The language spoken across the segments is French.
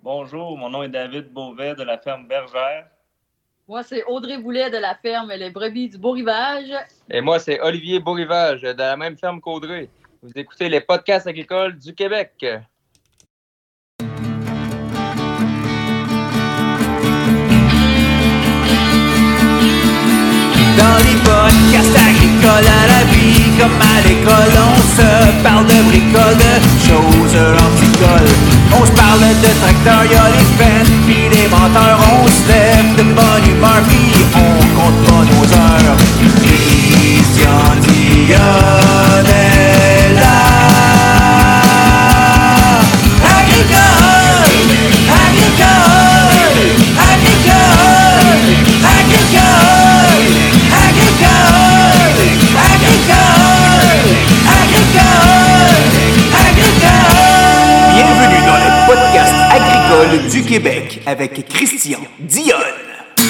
Bonjour, mon nom est David Beauvais de la ferme Bergère. Moi, c'est Audrey Boulet de la ferme Les Brebis du Beau-Rivage. Et moi, c'est Olivier Beau-Rivage de la même ferme qu'Audrey. Vous écoutez les podcasts agricoles du Québec. Dans les podcasts agricoles à la vie, comme à l'école, on se parle de bricoles, de choses anticoles. On se parle de tracteurs, y'a les fans, pis les menteurs. On se lève de bonne humeur, pis on compte pas nos heures. Christian Dionne est là. Agricole, agricole, agricole, agricole, agricole, agricole, agricole, agricole. Bienvenue dans le podcast agricole du Québec avec Christian Dionne.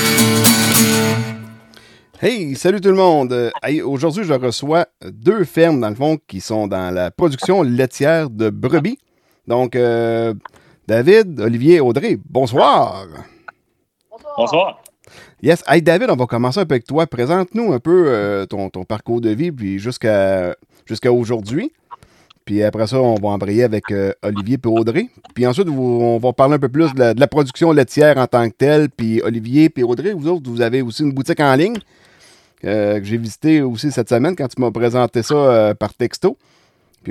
Hey, salut tout le monde! Hey, aujourd'hui, je reçois deux fermes, dans le fond, qui sont dans la production laitière de brebis. Donc, David, Olivier, Audrey, bonsoir! Bonsoir. Yes, hey David, on va commencer un peu avec toi. Présente-nous un peu ton parcours de vie, puis jusqu'à aujourd'hui. Puis après ça, on va embrayer avec Olivier et Audrey. Puis ensuite, on va parler un peu plus de la production laitière en tant que telle. Puis Olivier et Audrey, vous autres, vous avez aussi une boutique en ligne que j'ai visitée aussi cette semaine quand tu m'as présenté ça par texto. Puis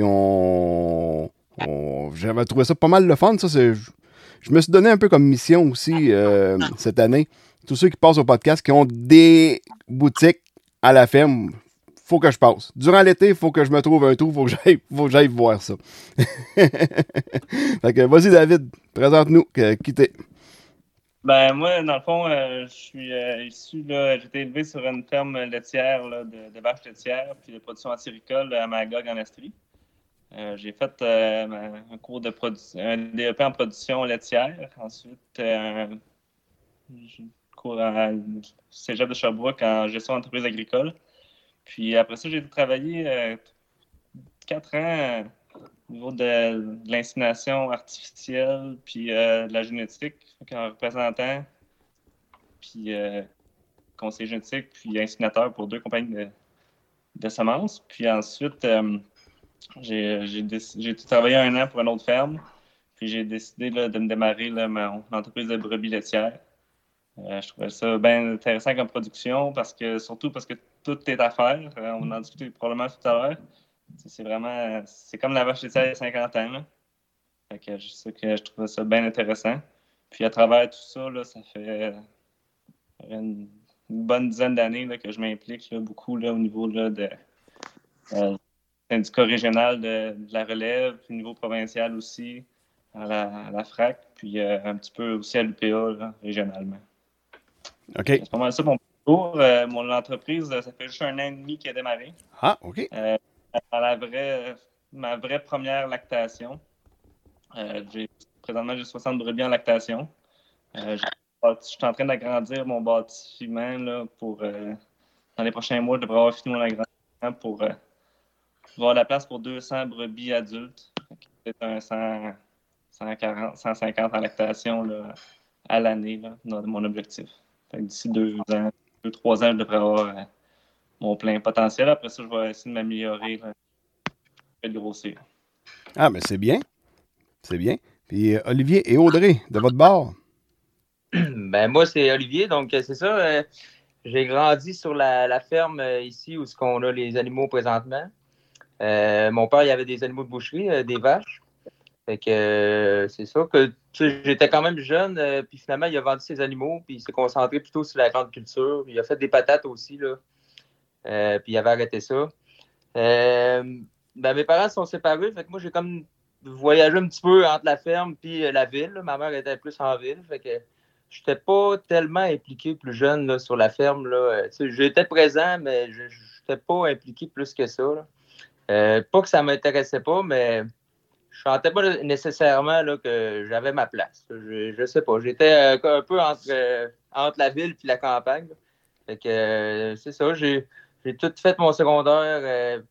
j'avais trouvé ça pas mal le fun. Ça, je me suis donné un peu comme mission aussi cette année. Tous ceux qui passent au podcast, qui ont des boutiques à la ferme, faut que je passe. Durant l'été, il faut que je me trouve un trou, faut que j'aille voir ça. Fait que vas-y David, présente-nous, qui t'es. Ben moi, dans le fond, je suis issu, j'ai été élevé sur une ferme laitière là, de vaches laitières, puis de production antiricole à Magog en Estrie. J'ai fait un cours de un DEP en production laitière. Ensuite, un cours à Cégep de Sherbrooke en gestion d'entreprise agricole. Puis après ça, j'ai travaillé 4 ans au niveau de l'insémination artificielle, puis de la génétique, en représentant, puis conseiller génétique, puis inséminateur pour 2 compagnies de semences. Puis ensuite, j'ai travaillé 1 an pour une autre ferme, puis j'ai décidé là, de me démarrer là, mon entreprise de brebis laitières. Je trouvais ça bien intéressant comme production, surtout parce que tout est à faire. On en discutait probablement tout à l'heure. C'est comme la vache laitière il y a 50 ans. Là. Fait que je trouvais ça bien intéressant. Puis à travers tout ça, là, ça fait une bonne dizaine d'années là, que je m'implique là, beaucoup là, au niveau là, de syndicat régional de la relève, puis au niveau provincial aussi, à la FRAC, puis un petit peu aussi à l'UPA là, régionalement. OK. C'est pas mal ça mon parcours. Mon entreprise, ça fait juste 1 an et demi qu'elle a démarré. Ah, OK. Ma vraie première lactation. Présentement, j'ai 60 brebis en lactation. Je suis en train d'agrandir mon bâtiment là, pour dans les prochains mois, je devrais avoir fini mon agrandissement pour avoir la place pour 200 brebis adultes. C'est un 140, 150 en lactation là, à l'année, là, mon objectif. D'ici 2-3 ans, je devrais avoir mon plein potentiel. Après ça, je vais essayer de m'améliorer et de grossir. Ah, mais c'est bien. C'est bien. Puis Olivier et Audrey, de votre bord. Ben moi, c'est Olivier, donc c'est ça. J'ai grandi sur la ferme ici où on a les animaux présentement. Mon père, il avait des animaux de boucherie, des vaches. Fait que c'est ça que j'étais quand même jeune, puis finalement, il a vendu ses animaux, puis il s'est concentré plutôt sur la grande culture. Il a fait des patates aussi, là. Puis il avait arrêté ça. Mes parents se sont séparés, fait que moi, j'ai comme voyagé un petit peu entre la ferme puis la ville. Là. Ma mère était plus en ville, fait que j'étais pas tellement impliqué plus jeune là, sur la ferme. Là. J'étais présent, mais je n'étais pas impliqué plus que ça. Là. Pas que ça m'intéressait pas, mais je sentais pas nécessairement là, que j'avais ma place. Je sais pas. J'étais un peu entre la ville et la campagne. Là. Fait que c'est ça. J'ai tout fait mon secondaire. Puis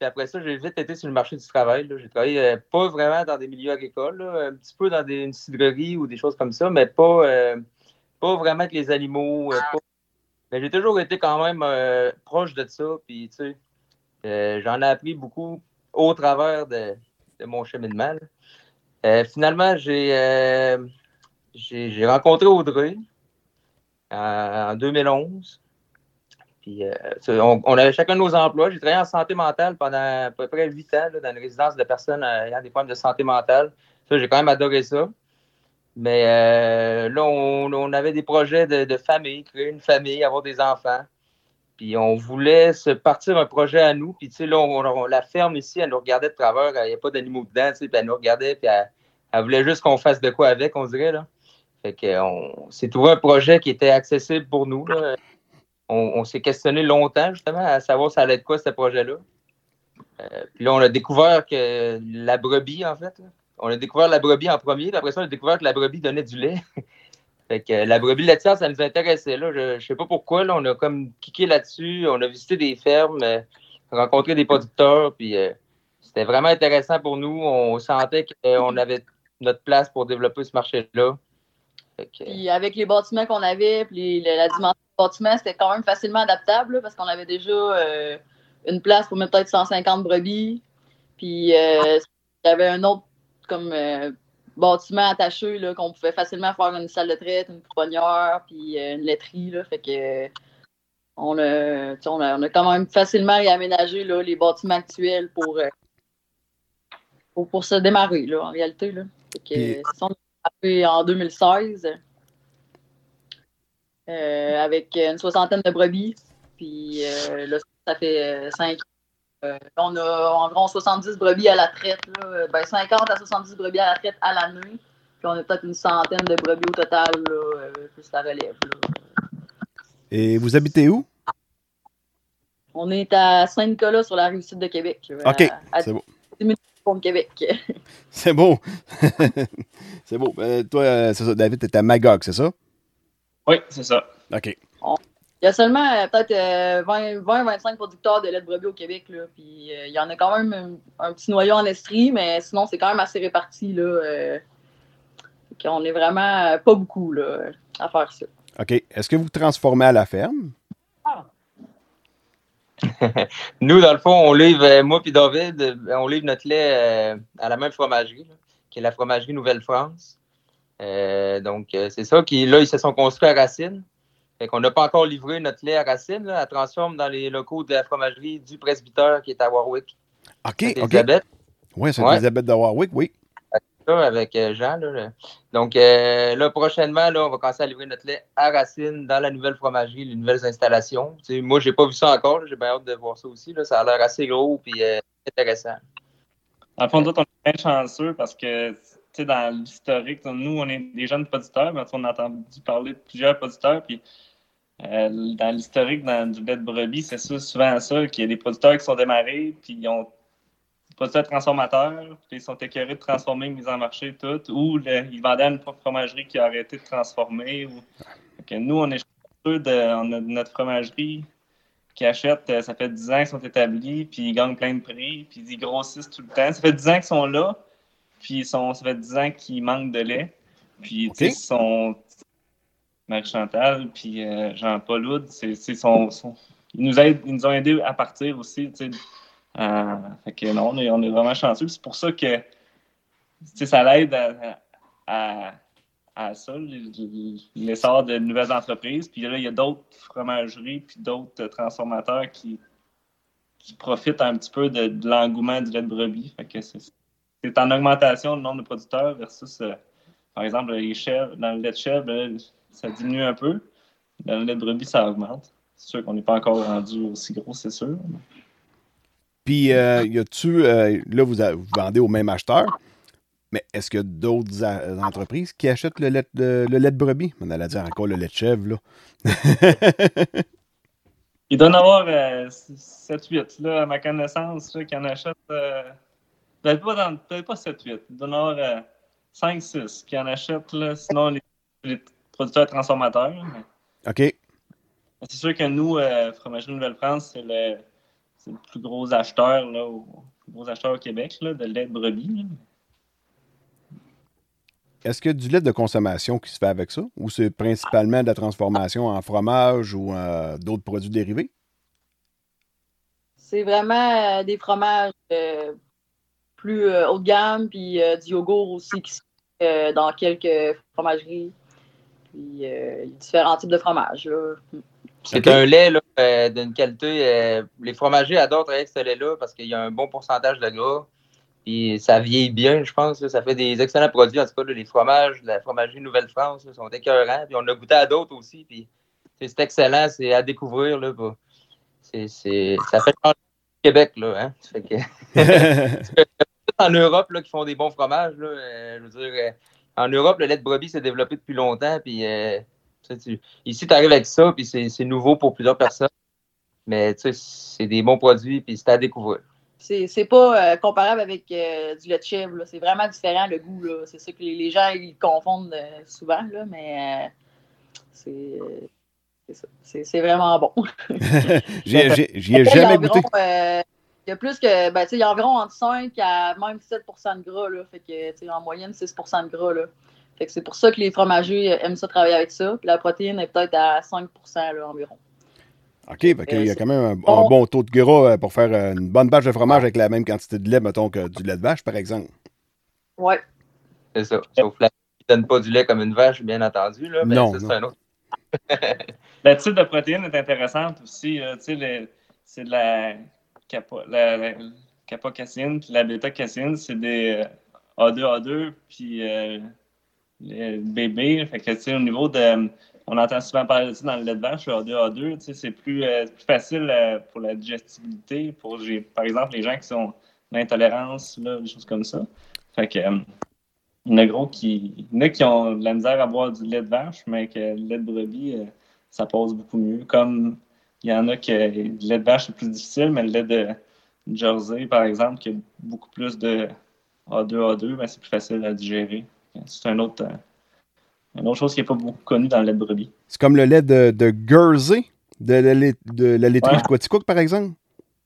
Puis après ça, j'ai vite été sur le marché du travail. Là. J'ai travaillé pas vraiment dans des milieux agricoles, là, un petit peu dans une cidrerie ou des choses comme ça, mais pas vraiment avec les animaux. Mais j'ai toujours été quand même proche de ça. Puis, tu sais, j'en ai appris beaucoup au travers de mon cheminement. Finalement, j'ai rencontré Audrey en 2011. Puis, on avait chacun nos emplois. J'ai travaillé en santé mentale pendant à peu près 8 ans là, dans une résidence de personnes ayant des problèmes de santé mentale. Ça, j'ai quand même adoré ça. Mais là, on avait des projets de famille, créer une famille, avoir des enfants. Puis on voulait se partir un projet à nous. Puis tu sais, là, la ferme ici, elle nous regardait de travers. Il n'y a pas d'animaux dedans, tu sais. Puis elle nous regardait, puis elle voulait juste qu'on fasse de quoi avec, on dirait, là. Fait qu'on s'est trouvé un projet qui était accessible pour nous, là. On s'est questionné longtemps, justement, à savoir ça allait être quoi, ce projet-là. Puis là, on a découvert que la brebis, en fait, là, on a découvert la brebis en premier. Puis après ça, on a découvert que la brebis donnait du lait. Fait que la brebis laitière, ça nous intéressait. Là. Je sais pas pourquoi. Là, on a comme kické là-dessus. On a visité des fermes, rencontré des producteurs. Puis c'était vraiment intéressant pour nous. On sentait qu'on avait notre place pour développer ce marché-là. Puis avec les bâtiments qu'on avait, puis la dimension du bâtiment, c'était quand même facilement adaptable là, parce qu'on avait déjà une place pour mettre peut-être 150 brebis. Puis il y avait un autre comme bâtiment attaché là, qu'on pouvait facilement faire une salle de traite, une pouponnière, puis une laiterie. Là, fait que on a quand même facilement réaménagé là, les bâtiments actuels pour se démarrer là, en réalité. Là. Fait que, Puis... c'est ça, on a fait en 2016 avec une soixantaine de brebis. Puis là, ça fait 5 ans. On a environ 70 brebis à la traite. Là. 50 à 70 brebis à la traite à l'année. Puis on a peut-être une centaine de brebis au total, là, plus la relève. Là. Et vous habitez où? On est à Saint-Nicolas, sur la rive sud de Québec. OK, c'est beau. 10 minutes de Québec. C'est beau. C'est beau. Toi, c'est ça, David, t'es à Magog, c'est ça? Oui, c'est ça. OK. Il y a seulement peut-être 20-25 producteurs de lait de brebis au Québec. Là, puis il y en a quand même un petit noyau en Estrie, mais sinon, c'est quand même assez réparti. Là, on est vraiment pas beaucoup là, à faire ça. OK. Est-ce que vous transformez à la ferme? Nous, dans le fond, on livre, moi et David, on livre notre lait à la même fromagerie, là, qui est la fromagerie Nouvelle-France. Donc, c'est ça. Là, ils se sont construits à Racine. Fait qu'on n'a pas encore livré notre lait à Racine. Là. Elle transforme dans les locaux de la fromagerie du presbytère qui est à Warwick. OK. Saint-Élisabeth. Oui, Saint-Élisabeth de Warwick, oui. Avec Jean. Là. Donc, là, prochainement, là, on va commencer à livrer notre lait à Racine dans la nouvelle fromagerie, les nouvelles installations. T'sais, moi, j'ai pas vu ça encore. Là. J'ai bien hâte de voir ça aussi. Là. Ça a l'air assez gros et intéressant. En fond, d'autres, on est bien chanceux parce que, dans l'historique, nous, on est des jeunes producteurs, mais on a entendu parler de plusieurs producteurs. Puis, dans l'historique du lait de brebis, c'est ça, souvent ça, qu'il y a des producteurs qui sont démarrés, puis ils ont producteurs transformateurs, puis ils sont écœurés de transformer, mise en marché, tout, ou ils vendaient à une fromagerie qui a arrêté de transformer. Nous, on est chanceux on a notre fromagerie qui achète, ça fait 10 ans qu'ils sont établis, puis ils gagnent plein de prix, puis ils grossissent tout le temps. Ça fait 10 ans qu'ils sont là, puis ça fait 10 ans qu'ils manquent de lait. Puis, okay. Ils sont Marie-Chantal, puis Jean-Paul Houd, ils nous ont aidés à partir aussi, fait que non, on est vraiment chanceux. C'est pour ça que ça l'aide à ça, l'essor de nouvelles entreprises. Puis là, il y a d'autres fromageries puis d'autres transformateurs qui profitent un petit peu de l'engouement du lait de brebis. Fait que c'est en augmentation le nombre de producteurs versus, par exemple, les chèvres. Dans le lait de chèvre, là, ça diminue un peu. Dans le lait de brebis, ça augmente. C'est sûr qu'on n'est pas encore rendu aussi gros, c'est sûr. Puis, y a-tu, là, vous vendez au même acheteur, mais est-ce qu'il y a d'autres entreprises qui achètent le lait de brebis? On allait dire encore le lait de chèvre, là. Il doit y en avoir 7-8, là, à ma connaissance, là, qui en achètent. Peut-être pas 7-8. Il doit y en avoir 5-6 qui en achètent, là, sinon les producteurs transformateurs. Mais... OK. C'est sûr que nous, Fromagerie Nouvelle-France, le plus gros acheteur, là, au Québec là, de lait de brebis. Là. Est-ce qu'il y a du lait de consommation qui se fait avec ça? Ou c'est principalement de la transformation en fromage ou d'autres produits dérivés? C'est vraiment des fromages plus haut de gamme, puis du yogourt aussi qui se fait dans quelques fromageries. Puis il y a différents types de fromages. Là. C'est un lait là, d'une qualité. Les fromagers adorent travailler avec ce lait-là parce qu'il y a un bon pourcentage de gras. Puis ça vieillit bien, je pense. Là. Ça fait des excellents produits. En tout cas, là, les fromages de la fromagerie Nouvelle-France là, sont écœurants. Puis on a goûté à d'autres aussi. Puis c'est excellent. C'est à découvrir. Là, ça fait changer le Québec. Là, hein? Ça fait que... en Europe là, qui font des bons fromages. Là, je veux dire, en Europe, le lait de brebis s'est développé depuis longtemps. Puis ici, tu arrives avec ça. Puis c'est nouveau pour plusieurs personnes. Mais c'est des bons produits. Puis c'est à découvrir. C'est pas comparable avec du lait de chèvre. Là. C'est vraiment différent le goût. Là. C'est ça que les gens ils confondent souvent, là, mais c'est ça. C'est vraiment bon. J'y ai jamais goûté. Il y a plus que. Il y a environ entre 5 à même 7 % de gras. Là, fait que en moyenne, 6 % de gras. Là. Fait que c'est pour ça que les fromagers aiment ça travailler avec ça. Puis la protéine est peut-être à 5 % là, environ. OK, fait qu'il y a quand même un bon taux de gras pour faire une bonne bâche de fromage avec la même quantité de lait, mettons, que du lait de vache, par exemple. Oui. C'est ça. Sauf que ne donne pas du lait comme une vache, bien entendu. Là, mais non, c'est un autre. Le type de protéine est intéressante aussi. C'est de la capocacine puis la bêta-caséine. C'est des A2A2 puis les bébés. Fait que, au niveau de... On entend souvent parler de ça dans le lait de vache, le A2A2, c'est plus facile pour la digestibilité, pour, par exemple, les gens qui sont d'intolérance, des choses comme ça. Fait que, il y en a qui ont de la misère à boire du lait de vache, mais que le lait de brebis, ça passe beaucoup mieux. Comme il y en a que le lait de vache, c'est plus difficile, mais le lait de Jersey, par exemple, qui a beaucoup plus de A2A2, ben, c'est plus facile à digérer. C'est une autre chose qui n'est pas beaucoup connue dans le lait de brebis. C'est comme le lait de Jersey, de la laiterie Quaticook, par exemple?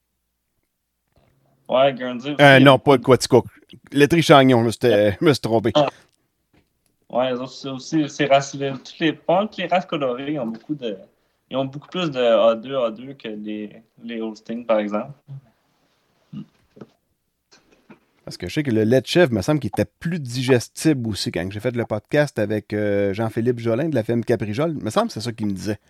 Ouais, Guernsey aussi. Non, pas de Quaticook. Laiterie Chagnon, je me suis trompé. Ouais, les autres aussi, toutes les races colorées ont beaucoup plus de A2 que les Holstein, par exemple. Parce que je sais que le lait de chèvre, me semble qu'il était plus digestible aussi. Quand j'ai fait le podcast avec Jean-Philippe Jolin de la ferme Caprijol, me semble que c'est ça qu'il me disait.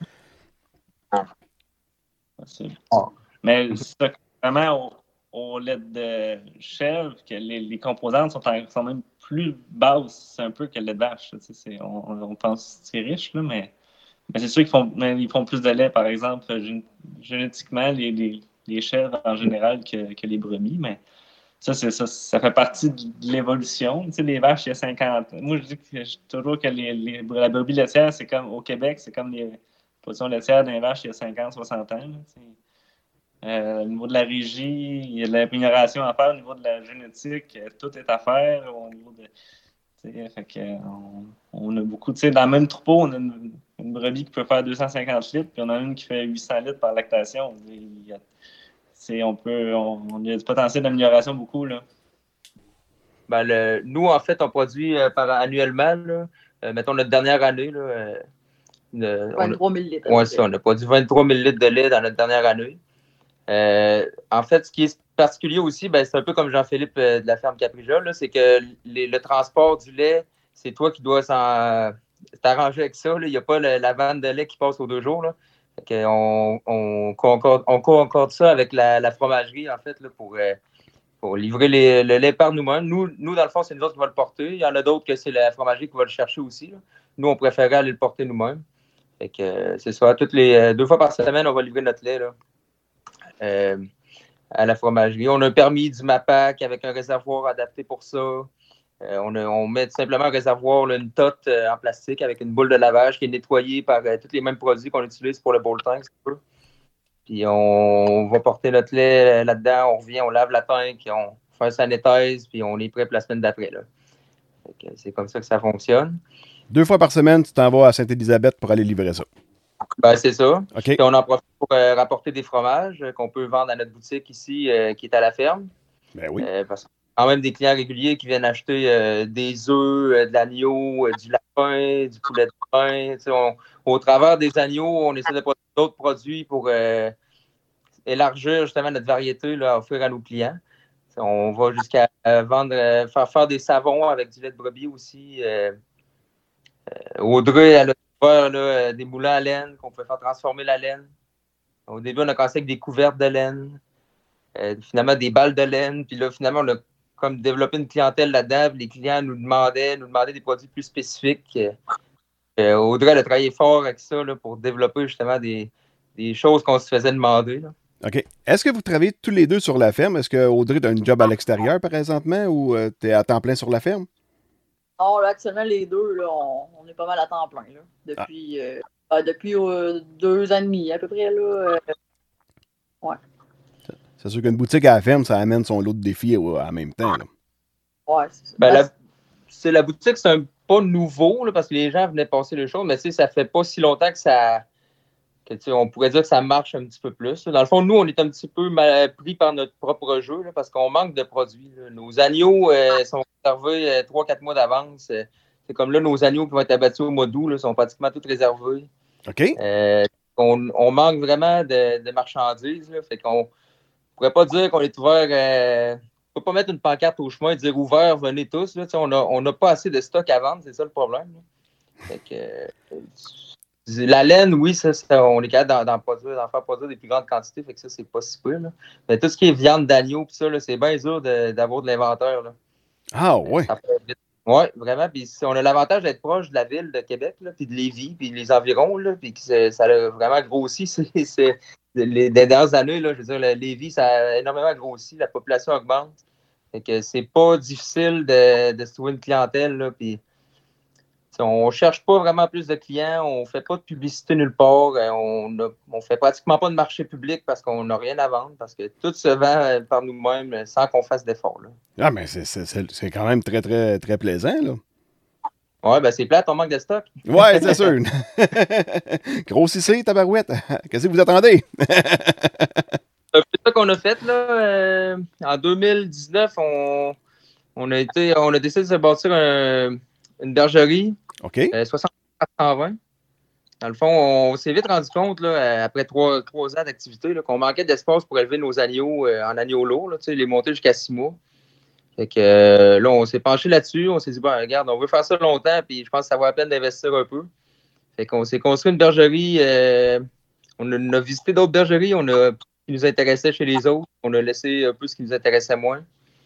Mais c'est vraiment au lait de chèvre que les composantes sont même plus basses, c'est un peu que le lait de vache. On pense que c'est riche, là, mais c'est sûr qu'ils font plus de lait, par exemple, génétiquement, les chèvres en général que les brebis, mais ça fait partie de l'évolution. Tu sais, les vaches, il y a 50 ans. Moi, je dis toujours que la brebis laitière, c'est comme au Québec, c'est comme les productions laitières d'un vache il y a 50, 60 ans. Là, au niveau de la régie, il y a de l'amélioration à faire. Au niveau de la génétique, tout est à faire. Au niveau fait que, on a beaucoup. Dans le même troupeau, on a une brebis qui peut faire 250 litres, puis on a une qui fait 800 litres par lactation. On a du potentiel d'amélioration beaucoup, là. Ben, nous, en fait, on produit annuellement, là, mettons notre dernière année. Là, 23 000 litres. Oui, ça, on a produit 23 000 litres de lait dans notre dernière année. En fait, ce qui est particulier aussi, c'est un peu comme Jean-Philippe de la ferme Caprijol, là, c'est que le transport du lait, c'est toi qui dois t'arranger avec ça. Il n'y a pas la vanne de lait qui passe aux 2 jours. Là. On concorde ça avec la fromagerie, en fait, là, pour livrer le lait par nous-mêmes. Nous, dans le fond, c'est nous autres qui va le porter. Il y en a d'autres que c'est la fromagerie qui va le chercher aussi. Là. Nous, on préférait aller le porter nous-mêmes. Fait que c'est ça. Toutes les 2 fois par semaine, on va livrer notre lait là, à la fromagerie. On a un permis du MAPAC avec un réservoir adapté pour ça. On met simplement un réservoir, là, une tote en plastique avec une boule de lavage qui est nettoyée par tous les mêmes produits qu'on utilise pour le bowl tank. Puis on va porter notre lait là-dedans, on revient, on lave la tank, on fait un sanitaise, puis on est prêt pour la semaine d'après. Là. C'est comme ça que ça fonctionne. 2 fois par semaine, tu t'en vas à Sainte-Élisabeth pour aller livrer ça. Ben, c'est ça. OK. Puis on en profite pour rapporter des fromages qu'on peut vendre à notre boutique ici, qui est à la ferme. Ben oui. Parce qu'on a quand même des clients réguliers qui viennent acheter des œufs, de l'agneau, du lapin, du poulet de pain. Au travers des agneaux, on essaie de produire d'autres produits pour élargir justement notre variété là, à offrir à nos clients. On va jusqu'à vendre, faire des savons avec du lait de brebis aussi. Audrey, elle a ouvert des moulins à laine qu'on peut faire transformer la laine. Au début, on a commencé avec des couvertes de laine. Finalement, des balles de laine. Puis là, finalement, on a comme développé une clientèle là-dedans. Les clients nous demandaient des produits plus spécifiques. Audrey, elle a travaillé fort avec ça là, pour développer justement des choses qu'on se faisait demander. Là. OK. Est-ce que vous travaillez tous les deux sur la ferme? Est-ce que Audrey a un job à l'extérieur, présentement, ou tu es à temps plein sur la ferme? Non, là, actuellement, les deux, là, on est pas mal à temps plein. Là, depuis 2 ans et demi, à peu près. Là, ouais. C'est sûr qu'une boutique à la ferme, ça amène son lot de défis en même temps. Là. Ouais, c'est ça. Ben, la boutique, c'est pas nouveau, là, parce que les gens venaient passer le show, mais ça fait pas si longtemps que on pourrait dire que ça marche un petit peu plus. Dans le fond, nous, on est un petit peu mal pris par notre propre jeu là, parce qu'on manque de produits. Là. Nos agneaux sont réservés 3-4 mois d'avance. C'est comme là, nos agneaux qui vont être abattus au mois d'août sont pratiquement tous réservés. OK. On manque vraiment de marchandises. Là, fait qu'on pourrait pas dire qu'on est ouvert. On peut pas mettre une pancarte au chemin et dire ouvert, venez tous. Là, on n'a pas assez de stock à vendre, c'est ça le problème. Là. Fait que, la laine, oui, ça, on est capable d'en faire produire des plus grandes quantités, fait que ça, c'est pas si peu. Là. Mais tout ce qui est viande d'agneau, pis ça, là, c'est bien dur d'avoir de l'inventaire. Là. Ah, ouais. Oui, vraiment. Puis on a l'avantage d'être proche de la ville de Québec, là, puis de Lévis, puis les environs, là, puis que ça a vraiment grossi. Les dernières années, là, je veux dire, Lévis, ça a énormément grossi, la population augmente. Fait que c'est pas difficile de se trouver une clientèle, là, puis on cherche pas vraiment plus de clients, on fait pas de publicité nulle part, on fait pratiquement pas de marché public parce qu'on n'a rien à vendre, parce que tout se vend par nous-mêmes sans qu'on fasse d'efforts. Là. Ah, mais c'est quand même très, très, très plaisant, là. Ouais, ben c'est plate, on manque de stock. Ouais, c'est sûr. Grossissez, tabarouette. Qu'est-ce que vous attendez? C'est ça qu'on a fait, là. En 2019, on a décidé de se bâtir une bergerie. OK. 60-420. Dans le fond, on s'est vite rendu compte, là, après 3 ans d'activité, là, qu'on manquait d'espace pour élever nos agneaux en agneaux lourds, là, les monter jusqu'à 6 mois. Fait que là, on s'est penché là-dessus. On s'est dit, bon, regarde, on veut faire ça longtemps, puis je pense que ça vaut la peine d'investir un peu. Fait qu'on s'est construit une bergerie. On a visité d'autres bergeries. On a ce qui nous intéressait chez les autres. On a laissé un peu ce qui nous intéressait moins.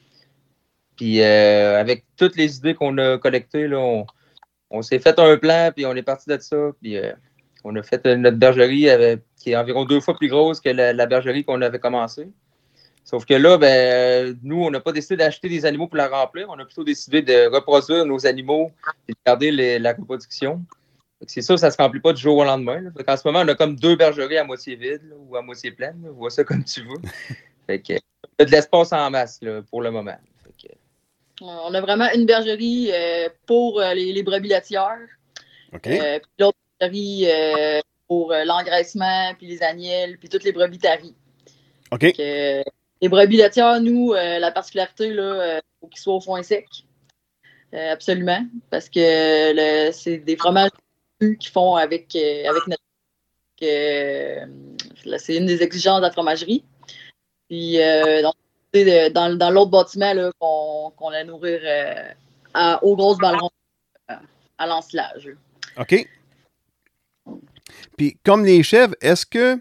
Puis avec toutes les idées qu'on a collectées, là, on s'est fait un plan, puis on est parti de ça. Puis on a fait notre bergerie qui est environ 2 fois plus grosse que la bergerie qu'on avait commencé. Sauf que là, nous, on n'a pas décidé d'acheter des animaux pour la remplir. On a plutôt décidé de reproduire nos animaux et de garder la reproduction. C'est sûr, ça ne se remplit pas du jour au lendemain. En ce moment, on a comme 2 bergeries à moitié vides là, ou à moitié pleines. Là. Vois ça comme tu veux. Fait que, on a de l'espace en masse là, pour le moment. Fait que... On a vraiment une bergerie pour les brebis laitières. OK. Puis l'autre bergerie pour l'engraissement, puis les agnelles, puis toutes les brebis taries. OK. Les brebis laitières, nous, la particularité, il faut qu'ils soient au foin sec. Absolument. Parce que c'est des fromages qu'ils font avec notre. C'est une des exigences de la fromagerie. Puis, donc, dans l'autre bâtiment, là, qu'on a nourrir aux grosses ballons à l'ensilage. OK. Puis, comme les chèvres, est-ce que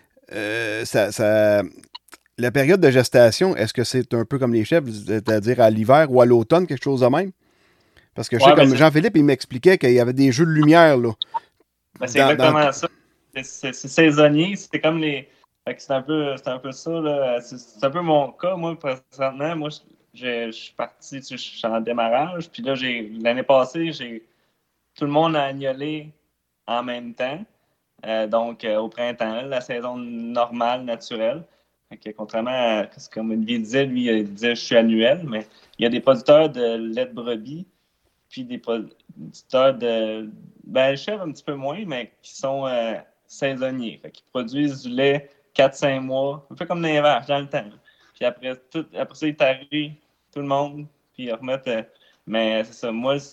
la période de gestation, est-ce que c'est un peu comme les chèvres, c'est-à-dire à l'hiver ou à l'automne, quelque chose de même? Parce que je sais, comme Jean-Philippe, il m'expliquait qu'il y avait des jeux de lumière, là. Ben, c'est exactement ça. C'est saisonnier. C'est comme les... Fait que c'est un peu ça, là. C'est un peu mon cas, moi, présentement. Moi, je suis parti, je suis en démarrage. Puis là, l'année passée, tout le monde a agnolé en même temps. Donc, au printemps, la saison normale, naturelle. Okay, contrairement à ce que Olivier disait, lui, il disait je suis annuel, mais il y a des producteurs de lait de brebis, puis des producteurs de chèvres un petit peu moins, mais qui sont saisonniers. Fait qu'ils produisent du lait 4-5 mois, un peu comme dans les vaches, dans le temps. Puis après ça, ils tarient tout le monde, puis ils remettent. Mais c'est ça, moi,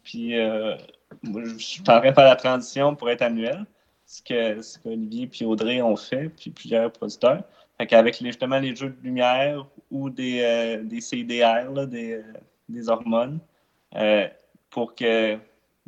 je suis en train de faire la transition pour être annuel, ce qu'Olivier et Audrey ont fait, puis plusieurs producteurs. Fait qu'avec justement les jeux de lumière ou des CDR, là, des hormones, pour qu'il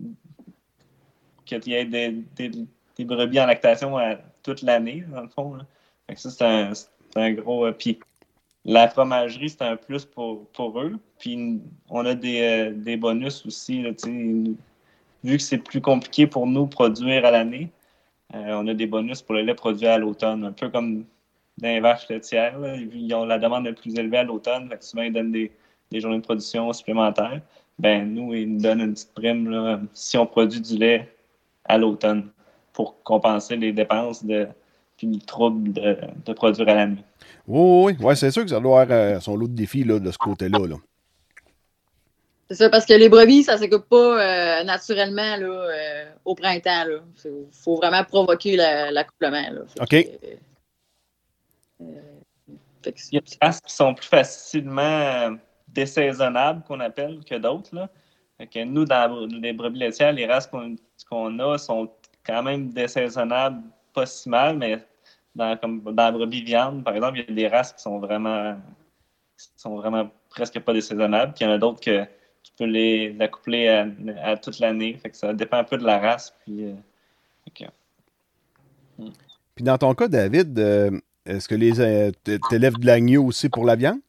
y ait des brebis en lactation toute l'année, dans le fond. Là. Fait que ça, c'est un gros... puis la fromagerie, c'est un plus pour eux. Puis on a des bonus aussi. Là, vu que c'est plus compliqué pour nous de produire à l'année, on a des bonus pour le lait produit à l'automne. Un peu comme dans les vaches laitières. Là, ils ont la demande la plus élevée à l'automne. Fait que souvent, ils donnent des journées de production supplémentaires. Ben nous, ils nous donnent une petite prime là, si on produit du lait à l'automne pour compenser les dépenses puis le trouble de produire à l'année. Oui, c'est sûr que ça doit avoir son lot de défis là, de ce côté-là. Là. C'est ça, parce que les brebis, ça ne s'écoupe pas naturellement là, au printemps. Il faut vraiment provoquer l'accouplement. Là. OK. Il y a des races qui sont plus facilement désaisonnables, qu'on appelle, que d'autres. Là. Fait que nous, dans les brebis laitières, les races qu'on a sont quand même désaisonnables, pas si mal, mais comme dans la brebis viande, par exemple, il y a des races qui sont vraiment presque pas désaisonnables. Puis il y en a d'autres que tu peux l'accoupler à toute l'année. Fait que ça dépend un peu de la race. Puis dans ton cas, David, est-ce que t'élèves de l'agneau aussi pour la viande?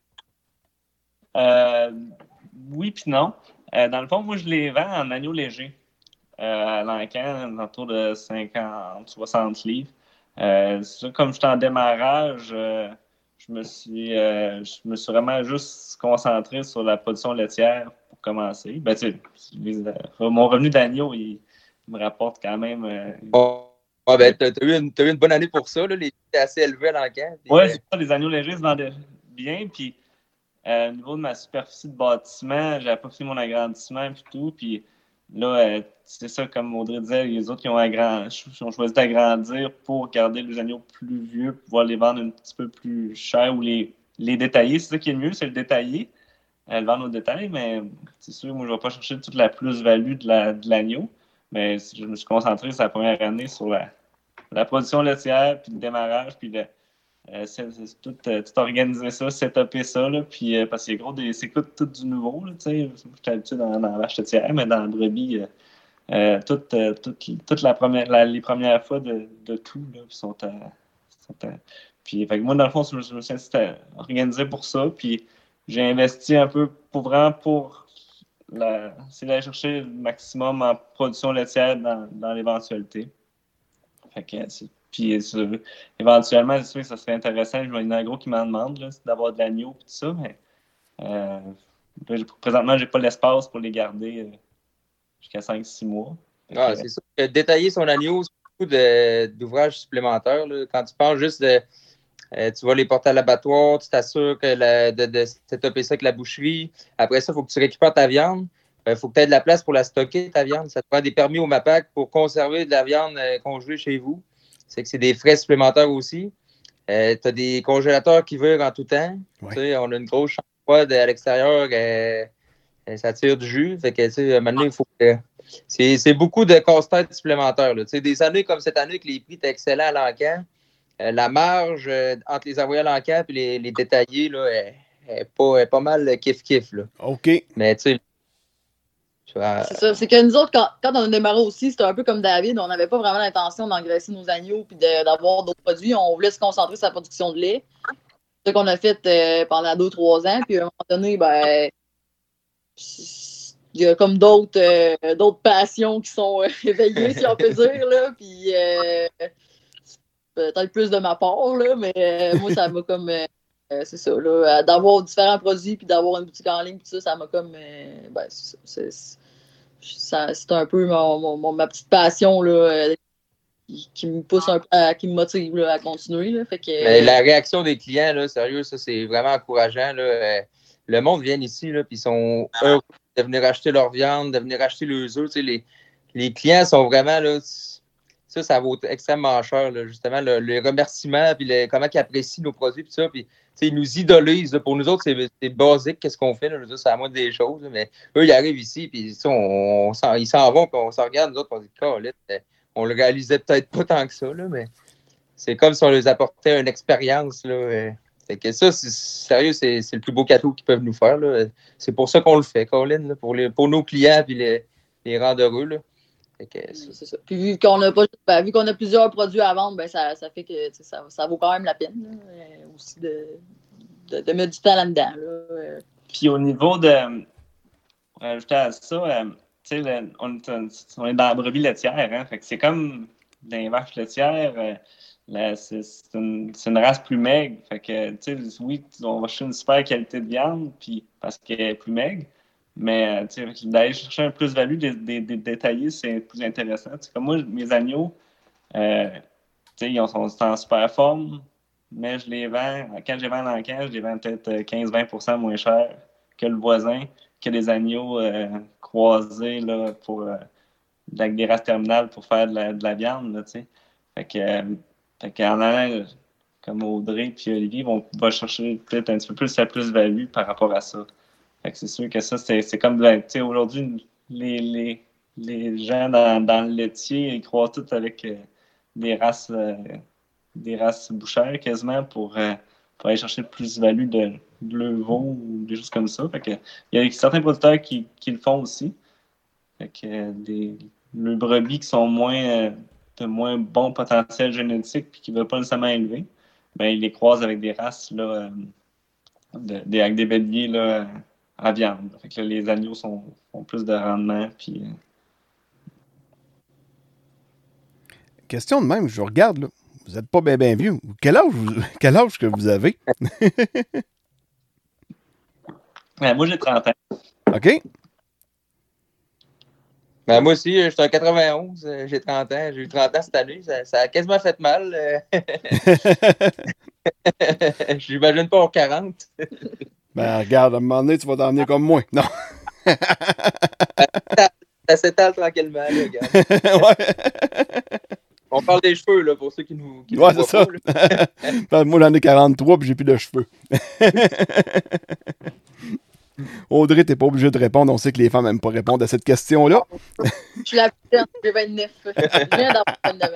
Oui, puis non. Dans le fond, moi, je les vends en agneau léger. À l'encan, autour de 50-60 livres. C'est sûr, comme j'étais en démarrage, je me suis vraiment juste concentré sur la production laitière pour commencer. Ben, mon revenu d'agneau, il me rapporte quand même. Ben, t'as eu une bonne année pour ça, là. Les prix assez élevés à l'encan. Oui, c'est ça, les agneaux légers se vendaient bien. Puis, au niveau de ma superficie de bâtiment, j'avais pas fait mon agrandissement et tout. Puis là, c'est ça, comme Audrey disait, les autres qui ont choisi d'agrandir pour garder les agneaux plus vieux, pour pouvoir les vendre un petit peu plus cher ou les détailler. C'est ça qui est le mieux, c'est le détailler. Le vendre au détail, mais c'est sûr, moi, je ne vais pas chercher toute la plus-value de l'agneau. Mais je me suis concentré sur la première année sur la production laitière, puis le démarrage, puis c'est tout organiser ça, setuper ça, là, puis parce que c'est tout du nouveau, tu sais. J'étais habitué dans la vache laitière, mais dans la brebis, toute les premières fois de tout, là, puis fait que moi, dans le fond, je me suis organisé pour ça, puis j'ai investi un peu pour c'est d'aller chercher le maximum en production laitière dans l'éventualité. Fait que puis éventuellement, c'est sûr que ça serait intéressant. Il y en a un gros qui m'en demande là, d'avoir de l'agneau et tout ça, mais présentement, j'ai pas l'espace pour les garder jusqu'à 5-6 mois. C'est sûr que détailler son agneau, c'est beaucoup d'ouvrages supplémentaires. Là. Quand tu penses juste tu vas les porter à l'abattoir, tu t'assures de setuper ça avec la boucherie. Après ça, il faut que tu récupères ta viande. Il faut que tu aies de la place pour la stocker, ta viande. Ça te prend des permis au MAPAC pour conserver de la viande congelée chez vous. C'est des frais supplémentaires aussi. Tu as des congélateurs qui virent en tout temps. Ouais. Tu sais, on a une grosse chambre froide à l'extérieur. Ça tire du jus. Fait que, tu sais, maintenant, il faut que... C'est beaucoup de casse-tête supplémentaires. Là. Tu sais, des années comme cette année que les prix étaient excellents à l'encan. La marge entre les envoyés à l'encan et les détaillés là, est pas mal kiff-kiff. Là. OK. Mais tu sais, c'est ça. C'est que nous autres, quand on a démarré aussi, c'était un peu comme David, on n'avait pas vraiment l'intention d'engraisser nos agneaux et d'avoir d'autres produits. On voulait se concentrer sur la production de lait. C'est ce qu'on a fait pendant 2-3 ans. Puis à un moment donné, ben, il y a comme d'autres passions qui sont éveillées, si on peut dire. Là. Puis peut-être plus de ma part, là, mais moi, ça m'a comme... c'est ça, là, d'avoir différents produits puis d'avoir une boutique en ligne, puis ça m'a comme... c'est un peu ma petite passion là, qui me pousse un peu, qui me motive là, à continuer. Là, fait que, mais la réaction des clients, là, sérieux, ça, c'est vraiment encourageant. Là. Le monde vient ici, puis ils sont heureux de venir acheter leur viande, de venir acheter leurs œufs. Les clients sont vraiment... là. ça vaut extrêmement cher, là, justement, les remerciements, puis comment ils apprécient nos produits, puis ça, puis ils nous idolisent. Là. Pour nous autres, c'est basique, qu'est-ce qu'on fait, là, je veux dire, c'est à moi des choses, là, mais eux, ils arrivent ici, puis ils s'en vont, puis on s'en regarde, nous autres, on dit, on le réalisait peut-être pas tant que ça, là, mais c'est comme si on leur apportait une expérience, là. Fait que ça, sérieux, c'est le plus beau cadeau qu'ils peuvent nous faire, là. C'est pour ça qu'on le fait, Colin, là, pour nos clients, puis les rendre heureux, là. C'est ça. Puis vu qu'on a plusieurs produits à vendre, ben ça fait que ça vaut quand même la peine là, aussi de mettre du temps là-dedans. Là. Puis au niveau de rajouter à ça, tu sais, on est dans la brebis laitière, hein, fait que c'est comme dans les vaches laitières, c'est une race plus maigre. Fait que, tu sais, oui, on va chercher une super qualité de viande, puis parce qu'elle est plus maigre. Mais d'aller chercher un plus-value des détaillés, c'est plus intéressant. T'sais, comme moi, mes agneaux, ils sont en super forme, mais je les vends, quand je les vends dans le camp, je les vends peut-être 15-20% moins cher que le voisin, que des agneaux croisés là, avec des races terminales pour faire de la viande. Là, fait qu'en allant, comme Audrey et Olivier, va chercher peut-être un petit peu plus la plus-value par rapport à ça. Fait que c'est sûr que ça, c'est comme, tu sais, aujourd'hui, les gens dans le laitier, ils croient tous avec des races bouchères quasiment pour aller chercher plus-value de bleu-veau ou des choses comme ça. Fait que il y a certains producteurs qui le font aussi. Fait que les brebis qui sont de moins bon potentiel génétique et qui ne veulent pas nécessairement élever, ben, ils les croisent avec des races là, avec des béliers là, à viande. Fait que là, les agneaux font plus de rendement. Puis, Question de même, je regarde, là. Vous n'êtes pas bien vieux. Quel âge que vous avez? moi, j'ai 30 ans. OK. Ben, moi aussi, je suis en 91, j'ai 30 ans. J'ai eu 30 ans cette année. Ça a quasiment fait mal. J'imagine pas en 40. Ben, regarde, à un moment donné, tu vas t'emmener comme moi. Non. Ça s'étale tranquillement, là, regarde. Ouais. On parle des cheveux, là, pour ceux qui nous ouais, c'est ça. Ben, moi, j'en ai 43 puis j'ai plus de cheveux. Audrey, t'es pas obligé de répondre. On sait que les femmes n'aiment pas répondre à cette question-là. Je suis la plus j'ai 29. Je viens d'avoir 29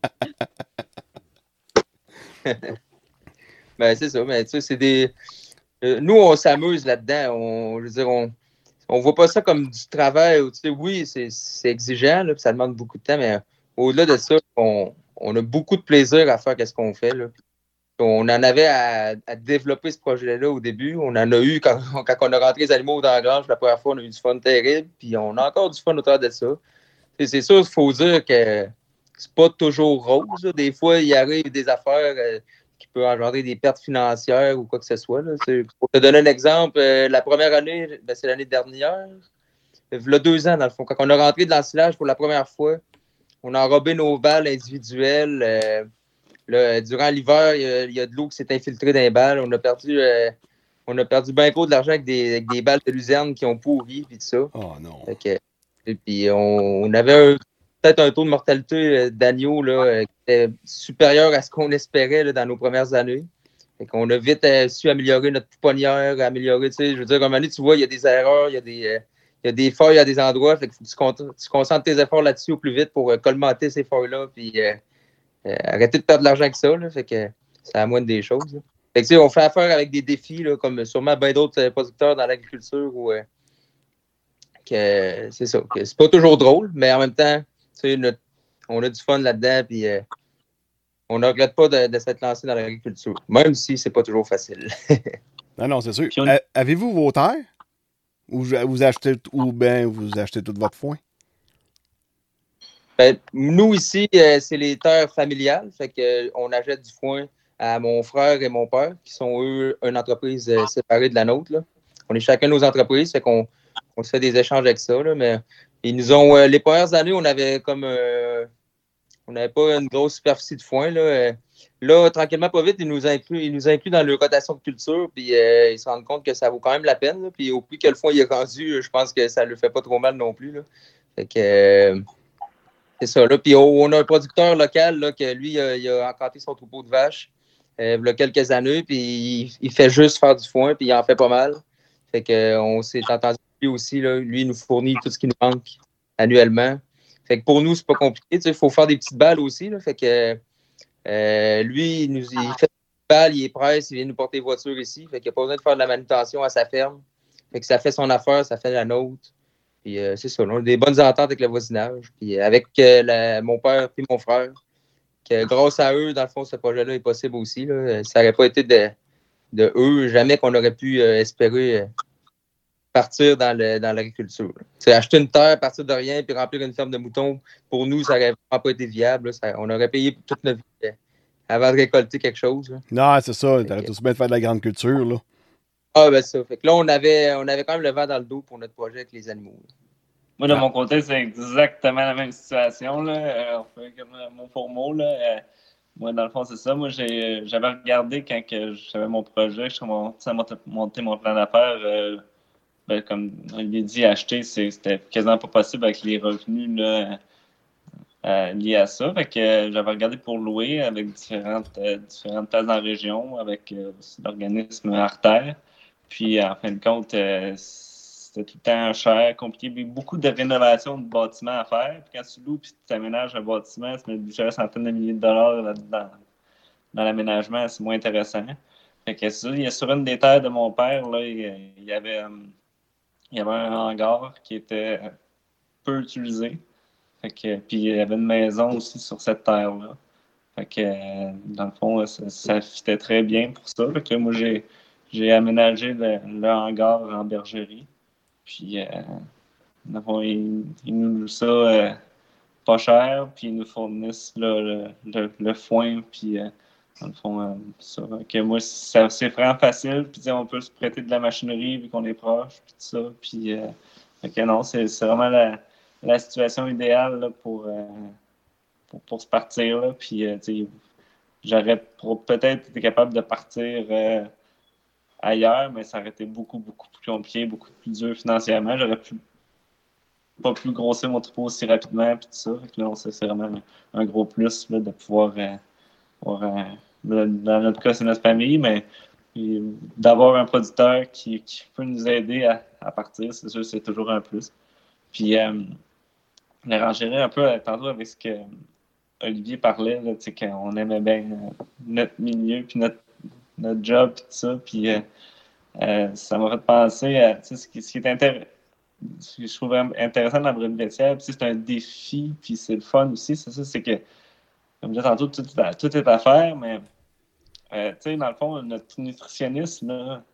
ans. Ben, c'est ça. Mais tu sais, c'est des... nous, on s'amuse là-dedans. Je veux dire, on voit pas ça comme du travail. Tu sais, oui, c'est exigeant, là, puis ça demande beaucoup de temps, mais au-delà de ça, on a beaucoup de plaisir à faire ce qu'on fait, là. On en avait à développer ce projet-là au début. On en a eu quand on a rentré les animaux dans la grange. La première fois, on a eu du fun terrible. Puis on a encore du fun autour de ça. Et c'est sûr, il faut dire que c'est pas toujours rose. Là. Des fois, il arrive des affaires qui peuvent engendrer des pertes financières ou quoi que ce soit. Là. Pour te donner un exemple, la première année, c'est l'année dernière. Il y a 2 ans, dans le fond. Quand on a rentré de l'ensilage pour la première fois, on a enrobé nos balles individuelles. Là, durant l'hiver, il y a de l'eau qui s'est infiltrée dans les balles. On a perdu bien gros de l'argent avec des balles de luzerne qui ont pourri et tout ça. Oh non. Et puis on avait peut-être un taux de mortalité d'agneaux qui était supérieur à ce qu'on espérait là, dans nos premières années. Fait qu'on a vite su améliorer notre pouponnière, améliorer, tu sais, je veux dire, à un moment donné, tu vois, il y a des erreurs, il y a des failles à des endroits. Fait que tu concentres tes efforts là-dessus au plus vite pour colmater ces failles-là. Puis arrêter de perdre de l'argent avec ça, là, fait que c'est la moindre des choses. Là. Fait que, on fait affaire avec des défis, là, comme sûrement bien d'autres producteurs dans l'agriculture où que c'est ça. Que c'est pas toujours drôle, mais en même temps, on a du fun là-dedans, puis on ne regrette pas de s'être lancé dans l'agriculture, même si c'est pas toujours facile. Non, c'est sûr. Avez-vous vos terres? Ou vous achetez tout votre foin? Ben, nous, ici, c'est les terres familiales. Fait que, on achète du foin à mon frère et mon père, qui sont, eux, une entreprise séparée de la nôtre. Là. On est chacun nos entreprises. Fait qu'on se fait des échanges avec ça. Là, mais ils nous ont... les premières années, on avait comme... on n'avait pas une grosse superficie de foin. Là, tranquillement, pas vite, ils nous incluent dans leur rotation de culture. Puis ils se rendent compte que ça vaut quand même la peine. Là, puis au plus que le foin est rendu, je pense que ça ne le fait pas trop mal non plus. Là. Fait que... c'est ça. Là. Puis on a un producteur local là, que lui, il a encanté son troupeau de vaches il y a quelques années, puis il fait juste faire du foin, puis il en fait pas mal. Fait qu'on s'est entendu lui aussi. Là. Lui, il nous fournit tout ce qui nous manque annuellement. Fait que pour nous, c'est pas compliqué. Il faut faire des petites balles aussi. Là. Fait que lui, il fait des balles, il est presse, il vient nous porter les voitures ici. Fait qu'il n'a pas besoin de faire de la manutention à sa ferme. Fait que ça fait son affaire, ça fait la nôtre. Puis c'est ça, on a des bonnes ententes avec le voisinage. Puis avec mon père et mon frère, que grâce à eux, dans le fond, ce projet-là est possible aussi. Là. Ça n'aurait pas été de eux, jamais qu'on aurait pu espérer partir dans l'agriculture. Acheter une terre, partir de rien, puis remplir une ferme de moutons, pour nous, ça n'aurait vraiment pas été viable. On aurait payé toute notre vie avant de récolter quelque chose. Là. Non, c'est ça. T'aurais tout bien de faire de la grande culture, là. Ah, ben ça. Fait que là, on avait quand même le vent dans le dos pour notre projet avec les animaux. Là. Moi, de mon côté, c'est exactement la même situation. Là. On fait mot pour mot. Là. Moi, dans le fond, c'est ça. Moi, j'avais regardé quand j'avais mon projet, je commençais à monter mon plan d'affaires. Comme on l'a dit, acheter, c'était quasiment pas possible avec les revenus là, liés à ça. Fait que j'avais regardé pour louer avec différentes places dans la région, avec aussi l'organisme Artère. Puis, en fin de compte, c'était tout le temps cher, compliqué. Il y a beaucoup de rénovations de bâtiments à faire. Puis quand tu loues et tu aménages un bâtiment, tu mets plusieurs centaines de milliers de dollars là-dedans. Dans l'aménagement, c'est moins intéressant. Fait que ça, il y a sur une des terres de mon père, là, il y avait un hangar qui était peu utilisé. Fait que, puis il y avait une maison aussi sur cette terre-là. Fait que, dans le fond, ça fitait très bien pour ça. Fait que moi, j'ai aménagé le hangar en bergerie. Puis, dans le fond, ils nous louent ça pas cher, puis ils nous fournissent là, le foin, puis dans le fond, ça. Que moi, c'est vraiment facile, puis on peut se prêter de la machinerie vu qu'on est proche, puis tout ça. Puis, que non, c'est vraiment la situation idéale là, pour se partir. Là, puis, j'aurais peut-être été capable de partir ailleurs, mais ça aurait été beaucoup, beaucoup plus compliqué, beaucoup plus dur financièrement. J'aurais pas pu grossir mon troupeau aussi rapidement, puis tout ça. Fait que là, c'est vraiment un gros plus là, de pouvoir dans notre cas, c'est notre famille, mais d'avoir un producteur qui peut nous aider à partir, c'est sûr, c'est toujours un plus. Puis, on arrangerait un peu tantôt avec ce que Olivier parlait, là, qu'on aimait bien notre milieu, puis notre job, puis tout ça. Puis, ça m'a fait penser à ce qui est intéressant. Ce que je trouve intéressant dans la brebis laitière, puis c'est un défi, puis c'est le fun aussi, c'est que, comme je disais tantôt, tout est à faire, mais dans le fond, notre nutritionniste, là,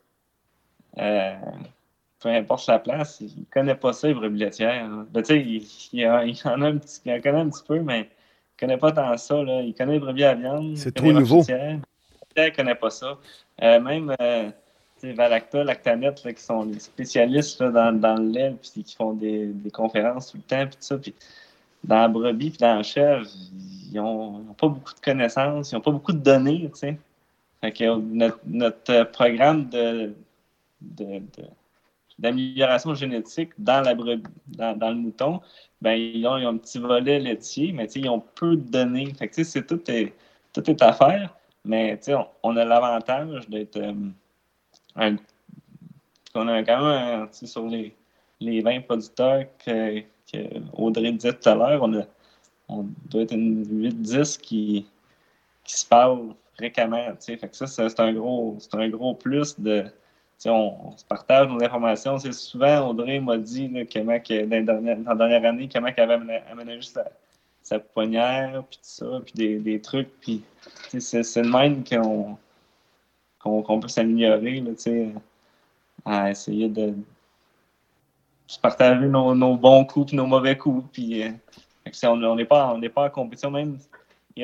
peu importe la place, il ne connaît pas ça, les brebis laitières. Hein. Ben, il en connaît un petit peu, mais il ne connaît pas tant ça. Là. Il connaît les brebis à viande. C'est trop nouveau. Il ne connaît pas ça. Même Valacta, Lactanet, là, qui sont des spécialistes là, dans le lait, puis qui font des conférences tout le temps, puis tout ça. Puis dans la brebis, puis dans la chèvre, ils n'ont pas beaucoup de connaissances, ils n'ont pas beaucoup de données, tu sais. Fait que notre programme d'amélioration génétique dans la brebis, dans le mouton, ben ils ont un petit volet laitier, mais ils ont peu de données. Fait que tout est à faire, mais on a l'avantage d'être on a quand même sur les 20 producteurs que Audrey disait tout à l'heure, on doit être une 8-10 qui se parlent fréquemment. Fait que ça, c'est un gros plus de. On se partage nos informations. Souvent, Audrey m'a dit là, comment dans la dernière année, comment elle avait aménagé sa pouponnière, puis tout ça, puis des trucs. Puis c'est le même qu'on peut s'améliorer là, à essayer de se partager nos bons coups puis nos mauvais coups. Puis, on n'est pas en compétition. Même, il y a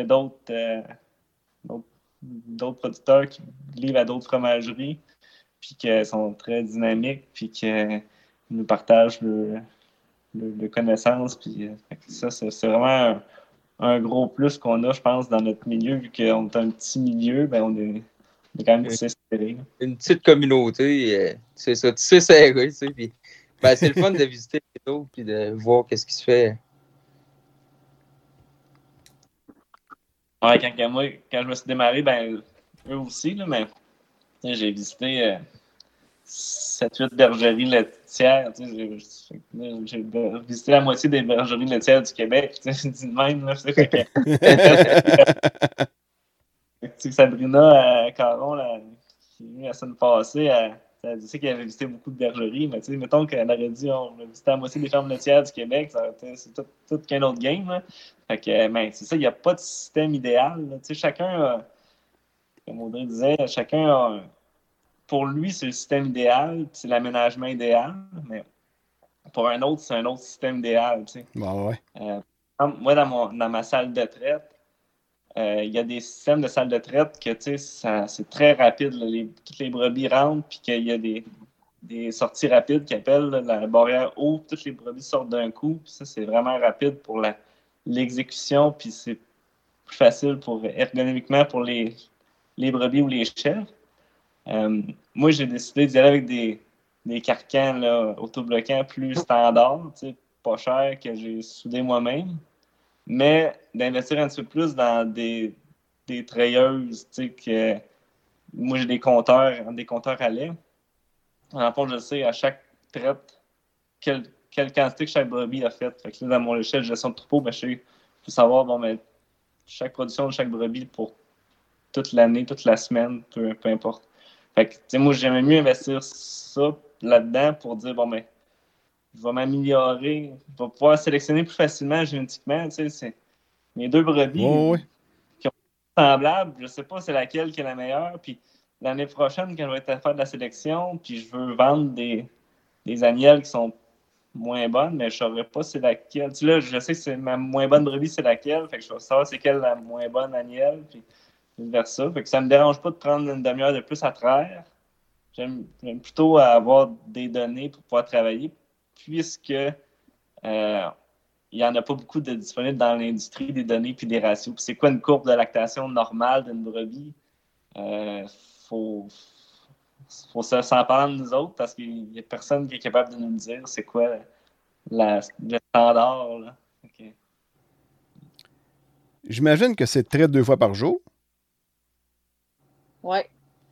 d'autres producteurs qui livrent à d'autres fromageries puis qui sont très dynamiques puis qui nous partagent le connaissance. Puis, ça, c'est vraiment un gros plus qu'on a, je pense, dans notre milieu. Vu qu'on est un petit milieu, ben on est quand même assez serré. Une petite communauté, c'est ça, tu sais serré, tu sais. Puis, c'est le fun de visiter les autres puis de voir qu'est-ce qui se fait. Ouais, quand je me suis démarré, ben, eux aussi, là, mais j'ai visité 7-8 bergeries laitières. J'ai visité la moitié des bergeries laitières du Québec. Dis de même. Là, fait que, Sabrina Caron, là, qui est venue la semaine passée, elle dit qu'elle avait visité beaucoup de bergeries, mais mettons qu'elle aurait dit on a visité la moitié des fermes laitières du Québec, c'est tout qu'un autre game. Là. Fait que, ben, c'est ça, il n'y a pas de système idéal. Là. Chacun a, comme Audrey disait, chacun a pour lui, c'est le système idéal, c'est l'aménagement idéal, mais pour un autre, c'est un autre système idéal. Ouais. Moi, dans ma salle de traite, il y a des systèmes de salle de traite que c'est très rapide. Toutes les brebis rentrent, puis qu'il y a des sorties rapides qui appellent la barrière haut, toutes les brebis sortent d'un coup. Puis ça, c'est vraiment rapide pour l'exécution, puis c'est plus facile ergonomiquement pour les brebis ou les chèvres. Moi, j'ai décidé d'y aller avec des carcans là, autobloquants plus standards, pas chers, que j'ai soudés moi-même, mais d'investir un petit peu plus dans des trayeuses, que moi, j'ai des compteurs à lait. En fond, je sais à chaque traite quelle quantité que chaque brebis a faite. Fait que là, dans mon échelle de gestion de troupeau, ben, je peux savoir chaque production de chaque brebis pour toute l'année, toute la semaine, peu importe. Fait que, moi, j'aimais mieux investir ça là-dedans pour dire, je vais m'améliorer, je vais pouvoir sélectionner plus facilement génétiquement. C'est mes 2 brebis qui sont semblables, je ne sais pas c'est laquelle qui est la meilleure. Puis l'année prochaine, quand je vais être à faire de la sélection, puis je veux vendre des agnelles qui sont moins bonnes, mais je ne saurais pas c'est laquelle. Là, je sais que c'est ma moins bonne brebis, c'est laquelle. Fait que je vais savoir c'est quelle la moins bonne agnelle. Puis versa. Fait que ça ne me dérange pas de prendre une demi-heure de plus à traire. J'aime plutôt avoir des données pour pouvoir travailler, puisque il n'y en a pas beaucoup de disponibles dans l'industrie, des données puis des ratios. Puis c'est quoi une courbe de lactation normale d'une brebis? Faut s'en parler de nous autres parce qu'il n'y a personne qui est capable de nous dire c'est quoi le standard. Là. Okay. J'imagine que c'est traite 2 fois par jour. Ouais.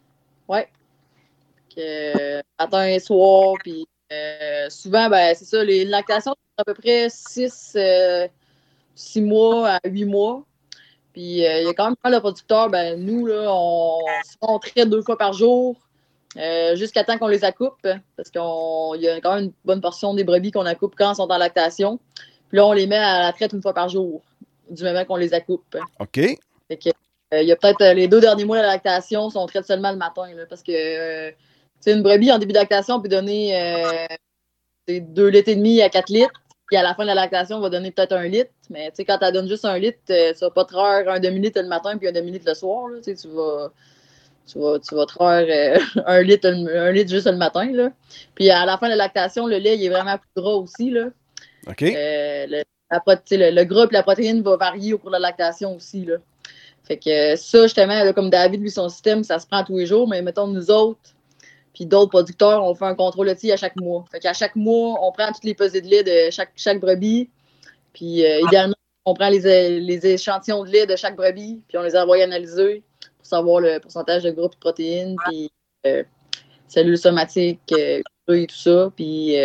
Matin et soir, puis souvent, ben, c'est ça, les lactations, c'est à peu près 6 mois à 8 mois. Puis il y a quand même pas mal de producteurs, ben, nous, là, on traite 2 fois par jour jusqu'à temps qu'on les accoupe, parce qu'il y a quand même une bonne portion des brebis qu'on accoupe quand elles sont en lactation. Puis là, on les met à la traite 1 fois par jour, du moment qu'on les accoupe. OK. Fait que, il y a peut-être les 2 derniers mois de la lactation, on traite seulement le matin, là, parce que une brebis en début de lactation peut donner 2 litres et demi à 4 litres. Puis à la fin de la lactation, on va donner peut-être 1 litre. Mais quand elle donne juste 1 litre, tu vas pas traire un demi-litre le matin puis un demi-litre le soir. Là, tu vas traire 1 litre juste le matin. Là. Puis à la fin de la lactation, le lait il est vraiment plus gras aussi. Là. OK. Le gras et la protéine va varier au cours de la lactation aussi. Là. Fait que ça, justement, là, comme David, lui, son système, ça se prend tous les jours. Mais mettons, nous autres, puis d'autres producteurs, on fait un contrôle laitier à chaque mois. Fait qu'à chaque mois, on prend toutes les pesées de lait de chaque brebis. Puis idéalement, on prend les échantillons de lait de chaque brebis, puis on les envoie analyser pour savoir le pourcentage de gras et de protéines, puis cellules somatiques et tout ça. Puis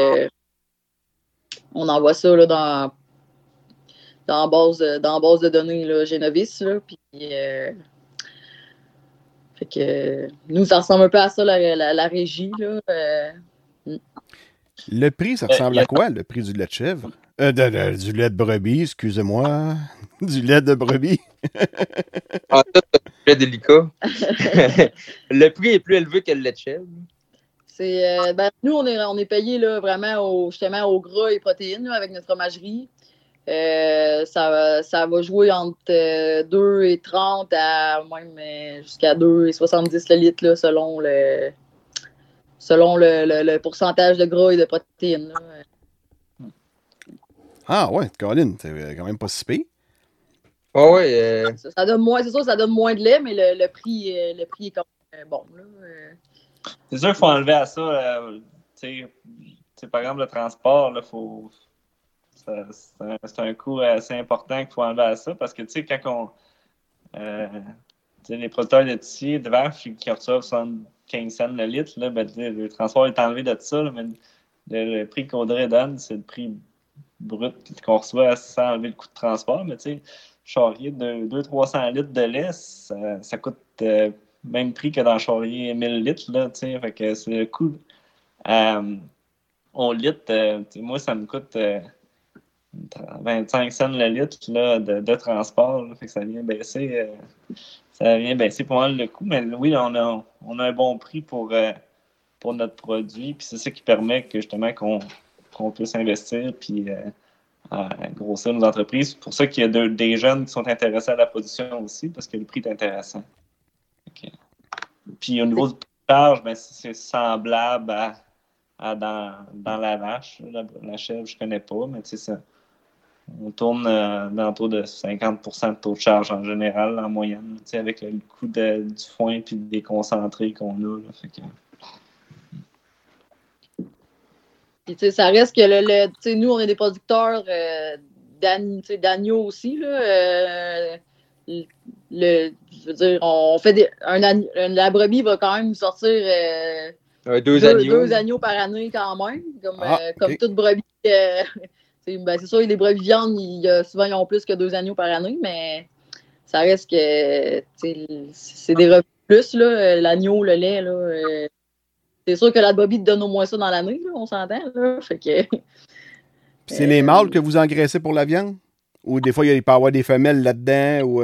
on envoie ça là, dans base de données là, Genovis. Là, puis fait que nous, ça ressemble un peu à ça, la régie. Là. Le prix, ça ressemble à quoi, le prix du lait de chèvre? Du lait de brebis, excusez-moi. Du lait de brebis. Ça, c'est très délicat. Le prix est plus élevé que le lait de chèvre. Nous, on est payé là, vraiment justement au gras et protéines là, avec notre fromagerie. Ça va jouer entre 2,30 à même jusqu'à 2,70 le litre là, selon le pourcentage de gras et de protéines. Là. Ah ouais, Colin, c'est quand même pas si pire. Oh, ouais. Ça donne moins, c'est sûr, ça donne moins de lait, mais le prix est quand même bon. Là. C'est sûr qu'il faut enlever à ça. Par exemple, le transport, là, c'est un coût assez important qu'il faut enlever à ça parce que, quand Les producteurs laitiers de vaches qui reçoivent 75 cents le litre, là, ben, le transport est enlevé de ça, là, mais le prix qu'Audrey donne, c'est le prix brut qu'on reçoit sans enlever le coût de transport. Mais tu sais, charrier de 200-300 litres de lait, ça coûte même prix que dans charrier 1000 litres. Là, fait que c'est le coût. Au litre, moi, ça me coûte 25 cents le litre là, de transport. Là, fait que ça vient baisser. Pas mal le coût. Mais oui, on a un bon prix pour notre produit. Puis c'est ça qui permet que justement qu'on puisse investir puis grossir nos entreprises. C'est pour ça qu'il y a des jeunes qui sont intéressés à la production aussi, parce que le prix est intéressant. Okay. Puis au niveau du prix de charge, ben, c'est semblable à dans la vache. La chèvre, je ne connais pas, mais tu sais, ça, on tourne dans autour de 50% de taux de charge en général, en moyenne, tu sais, avec le coût du foin et des concentrés qu'on a. Là, fait que... Puis, ça reste que nous, on est des producteurs d'agneaux aussi. Là, je veux dire, on fait la brebis va quand même sortir deux agneaux par année quand même. Comme toute brebis. C'est sûr, les brebis viandes, souvent, ils ont plus que 2 agneaux par année, mais ça reste que c'est des revenus plus, là, l'agneau, le lait. Là, c'est sûr que la brebis te donne au moins ça dans l'année, là, on s'entend. Là, fait que, c'est les mâles que vous engraissez pour la viande? Ou des fois, il peut y avoir des femelles là-dedans? Ou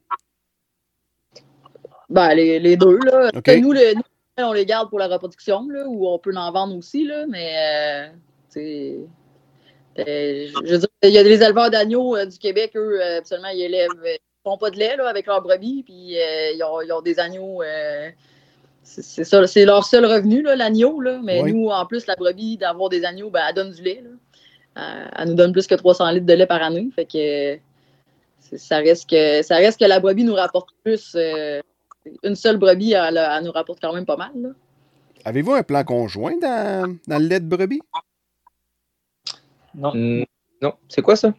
Ben, les deux. Là. Okay. Nous, on les garde pour la reproduction, là, ou on peut en vendre aussi, là, mais je veux dire, il y a des éleveurs d'agneaux du Québec, eux, absolument, ils font pas de lait là, avec leurs brebis, puis ils ont des agneaux. C'est ça, c'est leur seul revenu, là, l'agneau. Là. Mais nous, en plus, la brebis, d'avoir des agneaux, ben, elle donne du lait. Là. Elle nous donne plus que 300 litres de lait par année. Fait que ça reste que la brebis nous rapporte plus. Une seule brebis, elle nous rapporte quand même pas mal. Là. Avez-vous un plan conjoint dans le lait de brebis? Non. Non, c'est quoi ça?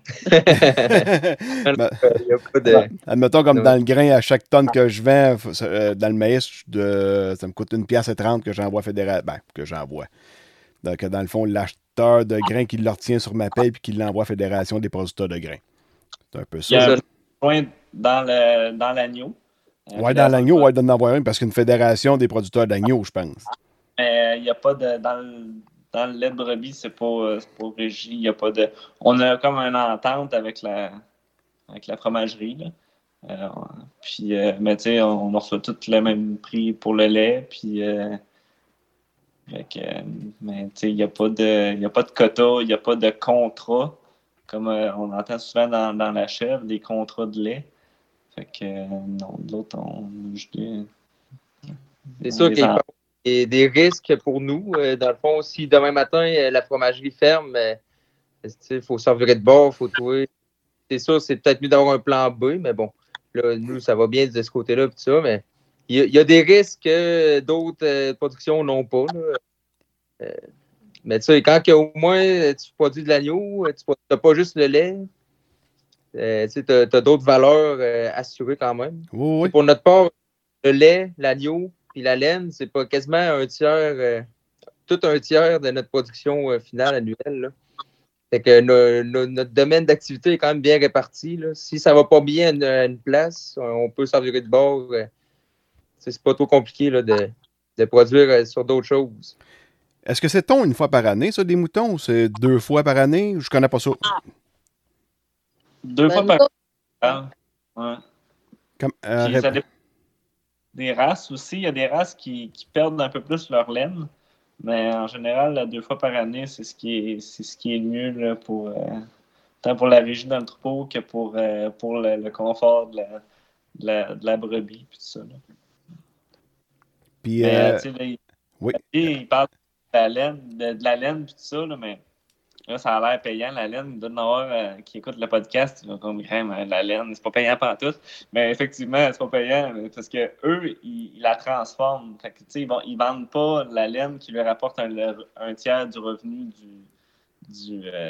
Admettons, comme dans le grain, à chaque tonne que je vends, dans le maïs, ça me coûte 1,30$ que j'envoie à Fédération. Ben, que j'envoie. Donc, dans le fond, l'acheteur de grains qui le retient sur ma paie et qui l'envoie à Fédération des producteurs de grains. C'est un peu ça. Il y a un point dans l'agneau. Oui, dans l'agneau, il doit en avoir un parce qu'une fédération des producteurs d'agneau, je pense. Mais il n'y a pas de. Dans le lait de brebis, c'est pas régi. Il y a pas de. On a comme une entente avec la fromagerie. Là. Mais tu sais, on reçoit tout le même prix pour le lait. Puis, mais tu sais, il n'y a pas de quota, il n'y a pas de contrat. Comme on entend souvent dans la chèvre, des contrats de lait. Fait que non, de l'autre, c'est sûr qu'il y a des risques pour nous. Dans le fond, si demain matin, la fromagerie ferme, il faut s'en virer de bord, il faut trouver. C'est sûr, c'est peut-être mieux d'avoir un plan B, mais bon, là, nous, ça va bien de ce côté-là, tout ça, mais il y a des risques que d'autres productions n'ont pas. Là. Mais tu sais, quand au moins tu produis de l'agneau, tu n'as pas juste le lait, tu as d'autres valeurs assurées quand même. Oui. Pour notre part, le lait, l'agneau, puis la laine, c'est pas quasiment un tiers, tout un tiers de notre production finale annuelle. Là. Fait que notre domaine d'activité est quand même bien réparti. Là. Si ça va pas bien à une place, on peut s'en virer de bord. C'est pas trop compliqué là, de produire sur d'autres choses. Est-ce que c'est ton une fois par année, ça, des moutons, ou c'est 2 fois par année? Je connais pas ça. 2 fois par année. Ouais. Ça dépend des races aussi. Il y a des races qui perdent un peu plus leur laine. Mais en général, 2 fois par année, c'est ce qui est le mieux là, tant pour la régie dans le troupeau que pour le confort de la brebis puis tout ça. Là. Puis, oui. Il parle de la laine puis tout ça, là, mais là, ça a l'air payant, la laine. Il doit y en avoir qui écoutent le podcast, ils vont comme la laine, c'est pas payant pantoute. Mais effectivement, c'est pas payant parce que eux, ils la transforment. Fait que, ils vendent pas la laine qui leur rapporte un tiers du revenu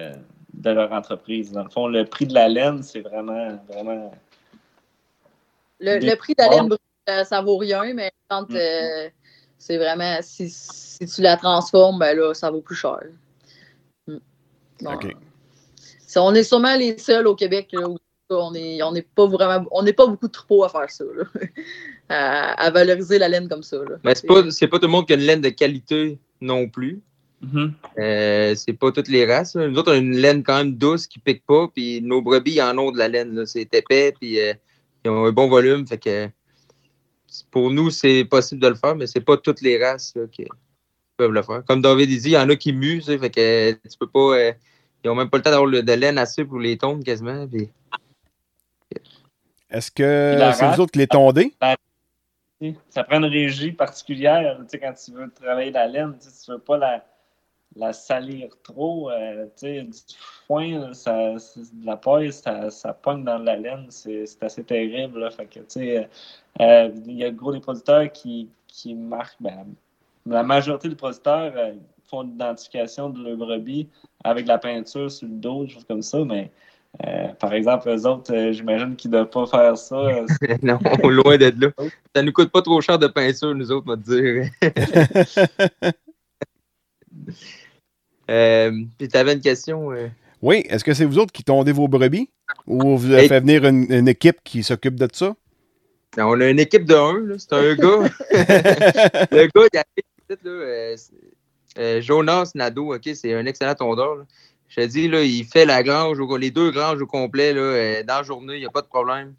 de leur entreprise. Dans le fond, le prix de la laine, c'est vraiment Le prix de la laine brute, ça vaut rien, mais quand c'est vraiment, si tu la transformes, ben là, ça vaut plus cher. Bon. OK. On est sûrement les seuls au Québec là, où on n'est pas beaucoup de troupeaux à faire ça, là. à valoriser la laine comme ça. Là. Mais c'est pas tout le monde qui a une laine de qualité non plus. C'est pas toutes les races. Là. Nous autres, on a une laine quand même douce qui pique pas, puis nos brebis en ont de la laine. Là. C'est épais, puis ils ont un bon volume. Fait que pour nous, c'est possible de le faire, mais c'est pas toutes les races là, qui peuvent le faire. Comme David dit, il y en a qui muent, fait que tu peux pas. Ils ont même pas le temps d'avoir de laine assez pour les tondre quasiment. Puis... Est-ce que c'est vous autres qui les tondez? Ça prend une régie particulière quand tu veux travailler la laine. Tu veux pas la salir trop. Du foin, de la paille, ça pogne dans la laine. C'est assez terrible. Là. Fait que, il y a gros des producteurs qui marquent. La majorité des producteurs font l'identification de leur brebis avec de la peinture sur le dos, des choses comme ça, mais par exemple, eux autres, j'imagine qu'ils ne doivent pas faire ça. Non, loin d'être là. Ça ne nous coûte pas trop cher de peinture, nous autres, on va te dire. Puis tu avais une question? Oui, est-ce que c'est vous autres qui tondez vos brebis? Ou vous avez fait venir une équipe qui s'occupe de ça? Non, on a une équipe de 1, c'est un gars. Le gars, il arrive, Jonas Nadeau, OK, c'est un excellent tondeur. Là. Je te dis, là, il fait la grange, les 2 granges au complet là, dans la journée, il n'y a pas de problème.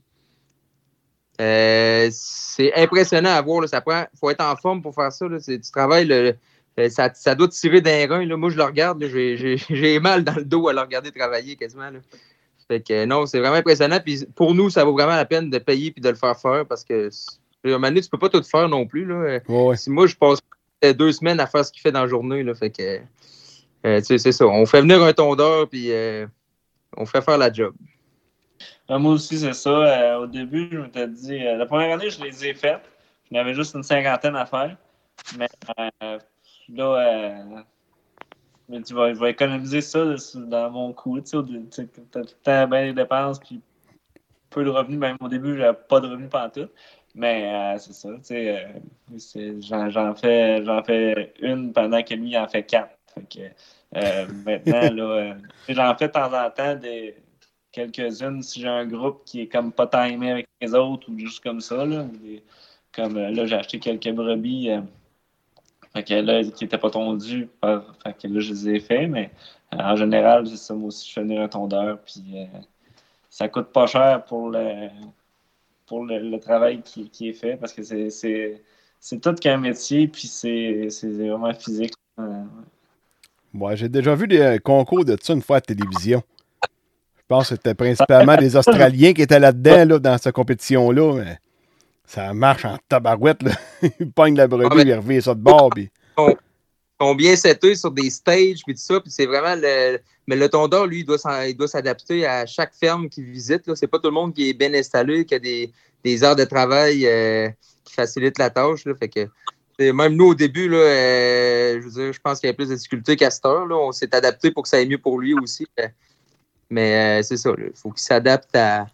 C'est impressionnant à voir. Il faut être en forme pour faire ça. Là. Tu travailles, ça doit tirer d'un rein. Là. Moi, je le regarde, là, j'ai mal dans le dos à le regarder travailler quasiment. Là. Fait que non, c'est vraiment impressionnant. Puis pour nous, ça vaut vraiment la peine de payer et de le faire parce que à un moment donné, tu peux pas tout faire non plus. Là. Ouais. Si moi, je passe 2 semaines à faire ce qu'il fait dans la journée. Là, fait que c'est ça. On fait venir un tondeur puis on fait faire la job. Moi aussi, c'est ça. Au début, je m'étais dit... la première année, je les ai faites. J'en avais juste une 50aine à faire. Mais là, je vais économiser ça dans mon coût. Tu as tout le temps bien les dépenses puis peu de revenus. Même au début, j'avais pas de revenus pantoute. Mais c'est ça. J'en fais une pendant que lui, il en fait 4. Fait que, maintenant, là, j'en fais de temps en temps quelques-unes si j'ai un groupe qui est comme pas timé avec les autres ou juste comme ça. Là, comme là, j'ai acheté quelques brebis fait que là, qui n'étaient pas tondus. Fait que là, je les ai faits, mais en général, c'est ça. Moi aussi, je fais venir un tondeur. Puis ça coûte pas cher pour le travail qui est fait parce que c'est tout qu'un métier, puis c'est vraiment physique. Ouais, j'ai déjà vu des concours de ça une fois à la télévision. Je pense que c'était principalement des Australiens qui étaient là-dedans, là, dans cette compétition-là, mais ça marche en tabarouette, là. Ils pognent la brebis, ils reviennent ça de bord, puis... Ils sont bien setés sur des stages, puis tout ça, puis c'est vraiment Mais le tondeur, lui, il doit s'adapter à chaque ferme qu'il visite, là. C'est pas tout le monde qui est bien installé, qui a des heures de travail qui facilitent la tâche, là. Fait que... Même nous, au début, là, je veux dire, je pense qu'il y a plus de difficultés qu'à cette heure. Là. On s'est adapté pour que ça aille mieux pour lui aussi. Mais c'est ça, il faut qu'il s'adapte à.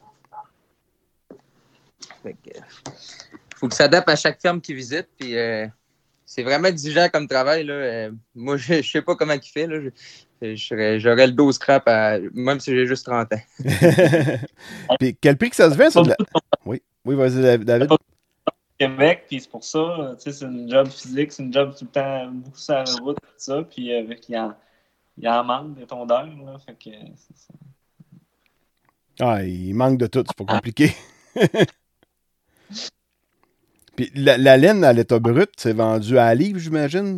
Faut qu'il s'adapte à chaque ferme qu'il visite. Puis, c'est vraiment exigeant comme travail. Là. Moi, je sais pas comment il fait. Là. J'aurais le dos scrap même si j'ai juste 30 ans. Puis quel prix que ça se vend, ça? Oui, vas-y, David. Québec, puis c'est pour ça, c'est une job physique, c'est une job tout le temps beaucoup sur la route, tout ça, puis il en manque des tondeurs, là, fait que c'est ça. Ah, il manque de tout, c'est pas compliqué. Puis la laine à l'état brut, c'est vendu à la livre, j'imagine?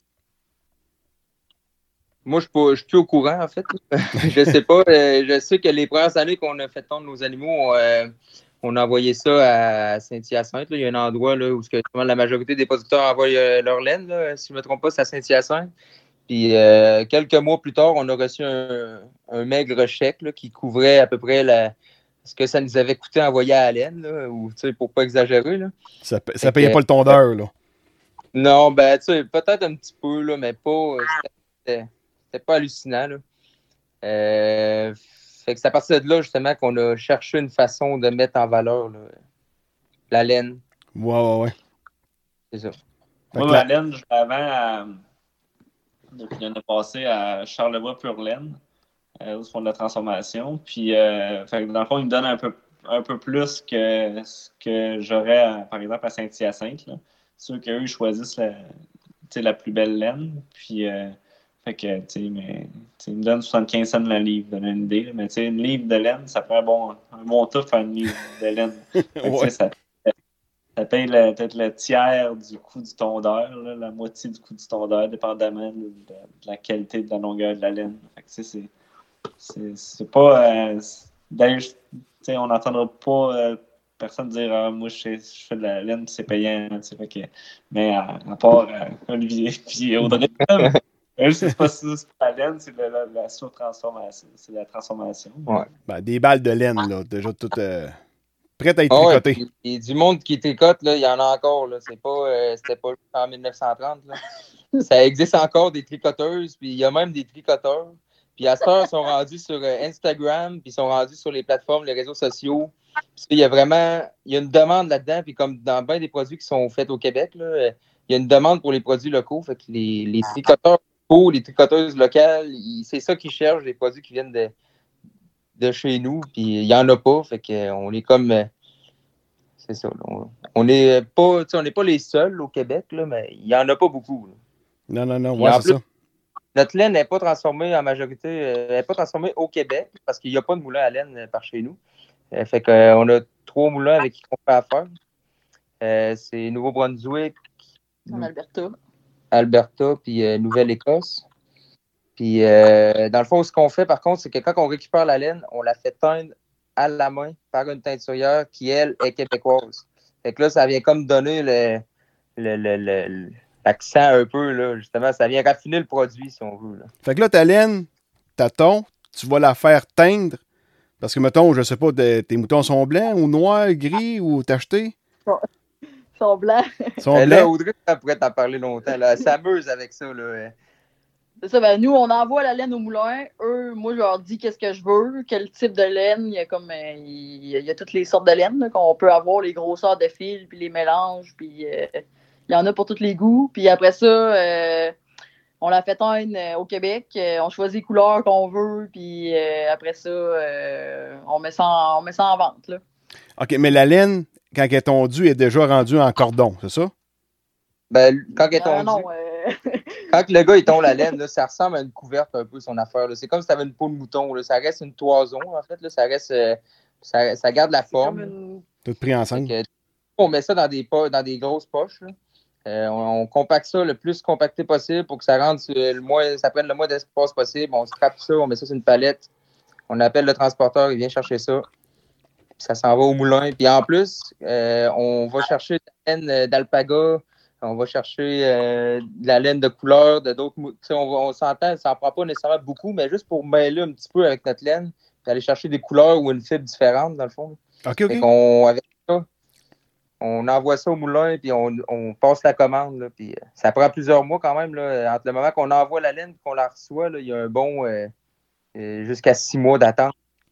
Moi, je suis plus au courant, en fait. Je sais pas. Je sais que les premières années qu'on a fait tondre nos animaux, on a envoyé ça à Saint-Hyacinthe. Là. Il y a un endroit là, où la majorité des producteurs envoient leur laine. Là. Si je ne me trompe pas, c'est à Saint-Hyacinthe. Puis quelques mois plus tard, on a reçu un maigre chèque là, qui couvrait à peu près ce que ça nous avait coûté envoyer à la laine, là, pour ne pas exagérer. Là. Ça ne payait pas le tondeur, là. Non, ben, peut-être un petit peu, là, mais pas. C'était pas hallucinant. Là. Fait que c'est à partir de là, justement, qu'on a cherché une façon de mettre en valeur là, la laine. Ouais. C'est ça. Moi, ma laine, je l'avais depuis l'année passée à Charlevoix Pure Laine, où ils font de la transformation. Puis, fait que dans le fond, ils me donnent un peu plus que ce que j'aurais, par exemple, à Saint-Hyacinthe. C'est sûr qu'eux, ils choisissent la plus belle laine. Puis, fait que, ils me donnent 75 cents la livre, donner une idée. Mais, une livre de laine, ça prend un bon tout faire une livre de laine. Fait que, Ouais. ça paye peut-être le tiers du coût du tondeur, là, la moitié du coût du tondeur, dépendamment de la qualité de la longueur de la laine. Fait que, c'est pas. D'ailleurs, on n'entendra pas personne dire moi je fais de la laine, c'est payant. Fait que, mais à part Olivier et Audrey, c'est pas la laine, c'est de la surtransformation. C'est de la transformation. Ouais. Ben, des balles de laine, là, déjà toutes prêtes à être Ah ouais, tricotées. puis du monde qui tricote, là, il y en a encore. Là. C'était pas en 1930. Là. Ça existe encore des tricoteuses, puis il y a même des tricoteurs. Puis à cette heure, ils sont rendus sur Instagram, puis ils sont rendus sur les plateformes, les réseaux sociaux. Puis il y a une demande là-dedans, puis comme dans bien des produits qui sont faits au Québec, là, il y a une demande pour les produits locaux. Fait que les tricoteurs locaux, les tricoteuses locales, c'est ça qu'ils cherchent, les produits qui viennent de chez nous, puis il n'y en a pas. Fait que on est comme... c'est ça. Là, on n'est pas les seuls au Québec, là, mais il n'y en a pas beaucoup. Là. Non, Puis ouais, en c'est plus, ça. notre laine n'est pas transformée en majorité, elle n'est pas transformée au Québec parce qu'il n'y a pas de moulin à laine par chez nous. Fait qu'on a 3 moulins avec qui on fait affaire. C'est Nouveau-Brunswick, En Alberta, puis Nouvelle-Écosse. Puis dans le fond, ce qu'on fait par contre, c'est que quand on récupère la laine, on la fait teindre à la main par une teinturière qui, elle, est québécoise. Fait que là, ça vient comme donner l'accent un peu, là, justement. Ça vient raffiner le produit, si on veut. Là. Fait que là, ta laine, ta ton, tu vas la faire teindre. Parce que, mettons, je sais pas, tes moutons sont blancs ou noirs, gris ou tachetés? Ils sont blancs. Ils sont Là, blancs. Audrey, elle pourrait t'en parler longtemps. Là. Elle s'amuse avec ça. Là. C'est ça, ben nous, on envoie la laine au moulin. Eux, moi, je leur dis qu'est-ce que je veux, quel type de laine. Il y a comme il y a toutes les sortes de laine là, qu'on peut avoir, les grosseurs de fil, puis les mélanges, puis il y en a pour tous les goûts. Puis après ça, on la fait teindre au Québec. On choisit les couleurs qu'on veut, puis après ça, on met ça en vente. Là. OK, mais la laine, quand elle est tondue, est déjà rendue en cordon, c'est ça? Ben, quand elle est tondue, Non, quand le gars il tombe la laine, là, ça ressemble à une couverte un peu, son affaire. Là. C'est comme si tu avais une peau de mouton. Là. Ça reste une toison, en fait. Là. Ça reste, ça garde la forme. Tout pris ensemble. On met ça dans des grosses poches. Là. On compacte ça le plus compacté possible pour que ça rentre ça prenne le moins d'espace possible. On scrape ça, on met ça sur une palette. On appelle le transporteur, il vient chercher ça. Puis ça s'en va au moulin. Puis en plus, on va chercher de la laine d'alpaga. On va chercher de la laine de couleur, de d'autres. On s'entend, ça n'en prend pas nécessairement beaucoup, mais juste pour mêler un petit peu avec notre laine, puis aller chercher des couleurs ou une fibre différente, dans le fond. OK. Avec ça, on envoie ça au moulin, puis on passe la commande. Là, puis ça prend plusieurs mois quand même. Là, entre le moment qu'on envoie la laine et qu'on la reçoit, là, il y a un bon jusqu'à 6 mois d'attente.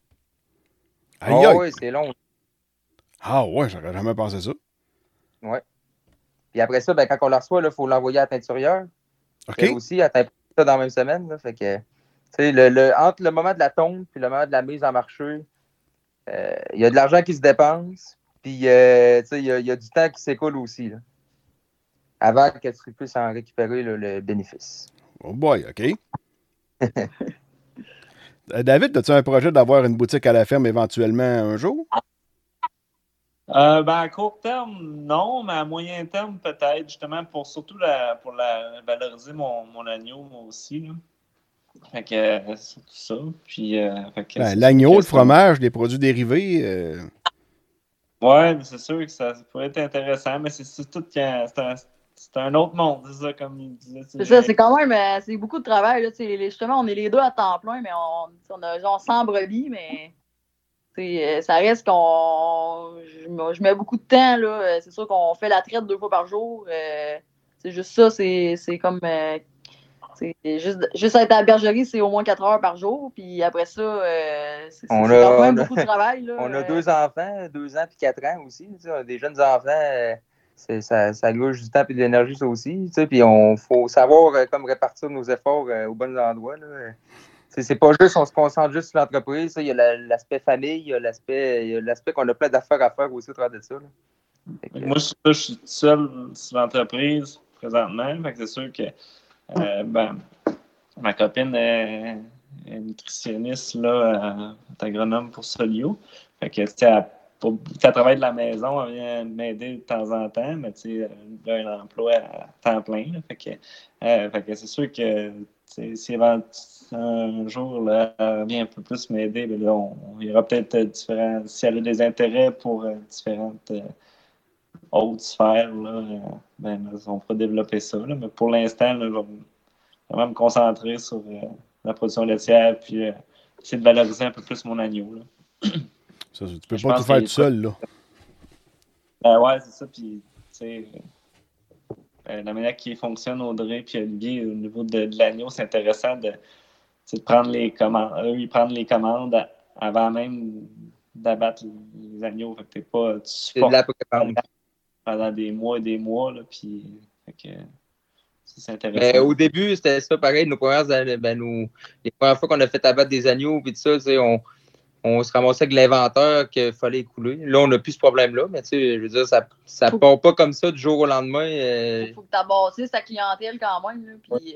Aïe, aïe. Oui, c'est long. Ah ouais, j'aurais jamais pensé ça. Oui. Puis après ça, ben, quand on la reçoit, il faut l'envoyer à la teinturière. OK. Elle aussi, elle teint ça dans la même semaine. Là, fait que, entre le moment de la tonde et le moment de la mise en marché, il y a de l'argent qui se dépense. Puis, il y a du temps qui s'écoule aussi. Là, avant que tu puisses en récupérer là, le bénéfice. Oh boy, OK. David, as-tu un projet d'avoir une boutique à la ferme éventuellement un jour? À court terme, non, mais à moyen terme, peut-être, justement, pour valoriser mon agneau, moi aussi. Là. Fait que c'est tout ça. Puis, l'agneau, le fromage, les produits dérivés. Ouais, mais c'est sûr que ça pourrait être intéressant, mais c'est tout c'est un autre monde, c'est ça, comme il disait. C'est ça, c'est quand même c'est beaucoup de travail. Là, justement, on est les deux à temps plein, mais on a genre 100 brebis, mais ça reste je mets beaucoup de temps. Là, c'est sûr qu'on fait la traite 2 fois par jour. C'est juste ça, c'est comme Juste être à la bergerie, c'est au moins 4 heures par jour. Puis après ça, c'est On quand a- même on a- beaucoup de travail. Là. On a 2 enfants, 2 ans puis 4 ans aussi. Tu sais, on a des jeunes enfants, ça gauche du temps et de l'énergie, ça aussi. Tu sais, puis il faut savoir comme répartir nos efforts aux bons endroits. Là. C'est pas juste, on se concentre juste sur l'entreprise. Il y a l'aspect famille, il y a l'aspect qu'on a plein d'affaires à faire aussi au travers de ça. Là. Moi, je suis tout seul sur l'entreprise présentement. Fait que c'est sûr que ma copine est nutritionniste, là, est agronome pour Solio. Fait que, tu sais, elle travaille de la maison, elle vient m'aider de temps en temps, mais tu sais, elle a un emploi à temps plein. Là. Fait que c'est sûr que si un jour là, elle vient un peu plus m'aider, ben là, il y aura peut-être différents. Si elle a des intérêts pour différentes autres sphères, là, on pourra développer ça. Là. Mais pour l'instant, là, je vais vraiment me concentrer sur la production laitière puis essayer de valoriser un peu plus mon agneau. Là. Ça, tu peux pas tout faire tout seul, là. Ouais, c'est ça. Puis, tu sais, la manière qui fonctionne Audrey puis Olivier au niveau de l'agneau, c'est intéressant de prendre les commandes. Eux, ils prennent les commandes avant même d'abattre les agneaux. Fait que t'es pas. C'est de la préparation. Pendant des mois et des mois. Là, puis, fait que, c'est intéressant. Mais au début, c'était ça pareil. Les premières fois qu'on a fait abattre des agneaux puis tout ça, on se ramassait avec l'inventaire qu'il fallait écouler. Là, on n'a plus ce problème-là, mais tu sais, je veux dire, ça ne part pas comme ça du jour au lendemain. Faut que tu abasses ta clientèle quand même. Là, puis,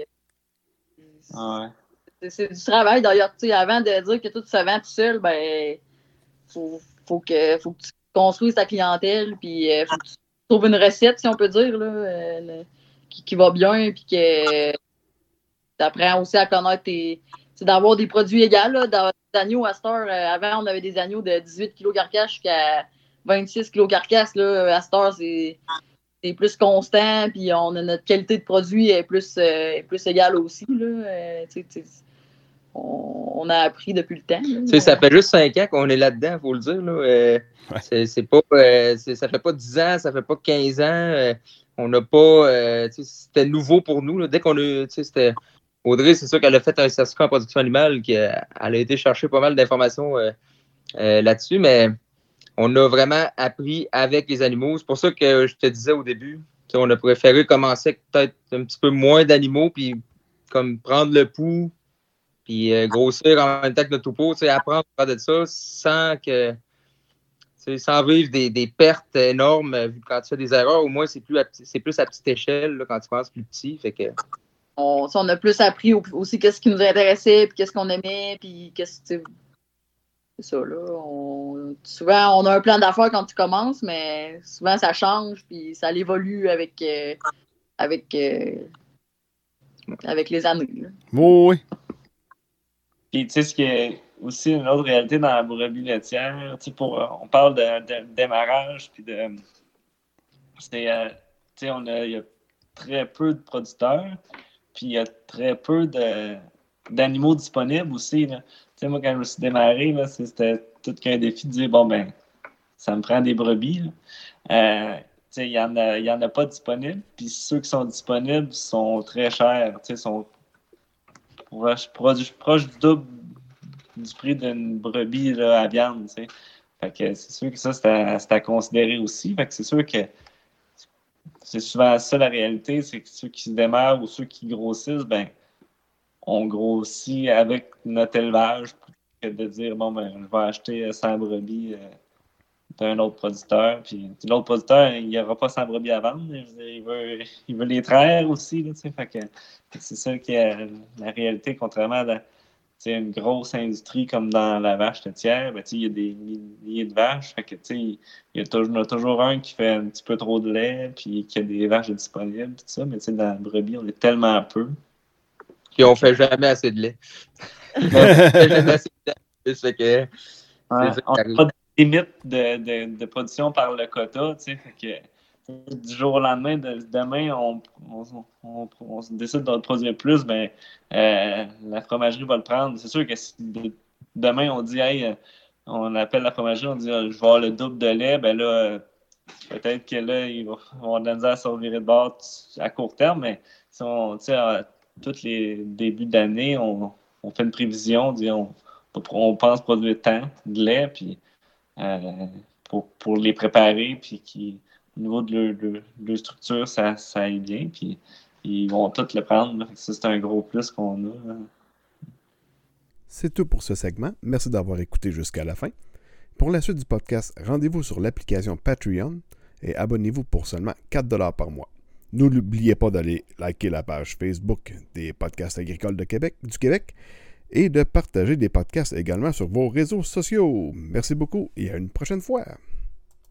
c'est du travail. D'ailleurs, tu sais, avant de dire que tout se vend tout seul, ben, faut que tu construises ta clientèle, puis faut que tu trouves une recette, si on peut dire, là, qui va bien, puis que tu apprends aussi à connaître c'est d'avoir des produits égaux. Là, dans les agneaux à cette heure, avant, on avait des agneaux de 18 kg carcasse jusqu'à 26 kg carcasse. Là, à cette heure, c'est plus constant, puis notre qualité de produit est plus égale aussi. Là, on a appris depuis le temps. Ça fait juste 5 ans qu'on est là-dedans, il faut le dire. Là. C'est pas, ça fait pas 10 ans, ça fait pas 15 ans. On n'a pas. C'était nouveau pour nous. Là. Dès qu'on a. C'était. Audrey, c'est sûr qu'elle a fait un certificat en production animale, elle a été chercher pas mal d'informations là-dessus, mais on a vraiment appris avec les animaux. C'est pour ça que je te disais au début, on a préféré commencer avec peut-être un petit peu moins d'animaux, puis comme prendre le pouls, puis grossir en même temps que notre troupeau, apprendre à faire de ça sans vivre des pertes énormes vu que quand tu fais des erreurs, au moins c'est plus à petite échelle là, quand tu penses plus petit. Fait que on a plus appris aussi qu'est-ce qui nous intéressait, puis qu'est-ce qu'on aimait, puis c'est ça, là. Souvent, on a un plan d'affaires quand tu commences, mais souvent, ça change, puis ça évolue avec les années. Là. Oui. Puis, tu sais, ce qui est aussi une autre réalité dans la brebis laitière, on parle de démarrage, puis il y a très peu de producteurs, puis il y a très peu d'animaux disponibles aussi. Là. Moi, quand je me suis démarré, là, c'était tout qu'un défi de dire, bon, ben, ça me prend des brebis. Il y en a pas disponibles, puis ceux qui sont disponibles sont très chers, sont proche du double du prix d'une brebis là, à viande. Fait que c'est sûr que ça, c'est à considérer aussi. Fait que c'est sûr que c'est souvent ça la réalité, c'est que ceux qui se démarrent ou ceux qui grossissent, ben, on grossit avec notre élevage plutôt que de dire, bon, ben, je vais acheter 100 brebis d'un autre producteur. Puis l'autre producteur, il n'y aura pas 100 brebis à vendre. Il veut les traire aussi. Là, fait que c'est ça qui est la réalité, contrairement à une grosse industrie comme dans la vache laitière. Ben, il y a des milliers de vaches. Fait que, il y en a toujours un qui fait un petit peu trop de lait puis qui a des vaches disponibles. Tout ça. Mais dans la brebis, on est tellement peu. Puis on fait jamais assez de lait. On fait jamais assez de lait. Fait que, on n'a pas de limite de production par le quota. Fait que du jour au lendemain, demain, on décide de produire plus, ben, la fromagerie va le prendre. C'est sûr que si demain on dit, hey, on appelle la fromagerie, on dit, je vais avoir le double de lait, ben là, peut-être que là, ils vont avoir de la misère à se revirer de bord à court terme, mais si tous les débuts d'année, on fait une prévision, on dit on pense produire tant de lait, puis pour les préparer, puis au niveau de leur structure, ça aille bien, puis ils vont tous le prendre. Là. Ça, c'est un gros plus qu'on a. Là. C'est tout pour ce segment. Merci d'avoir écouté jusqu'à la fin. Pour la suite du podcast, rendez-vous sur l'application Patreon et abonnez-vous pour seulement 4$ par mois. N'oubliez pas d'aller liker la page Facebook des podcasts agricoles du Québec et de partager des podcasts également sur vos réseaux sociaux. Merci beaucoup et à une prochaine fois.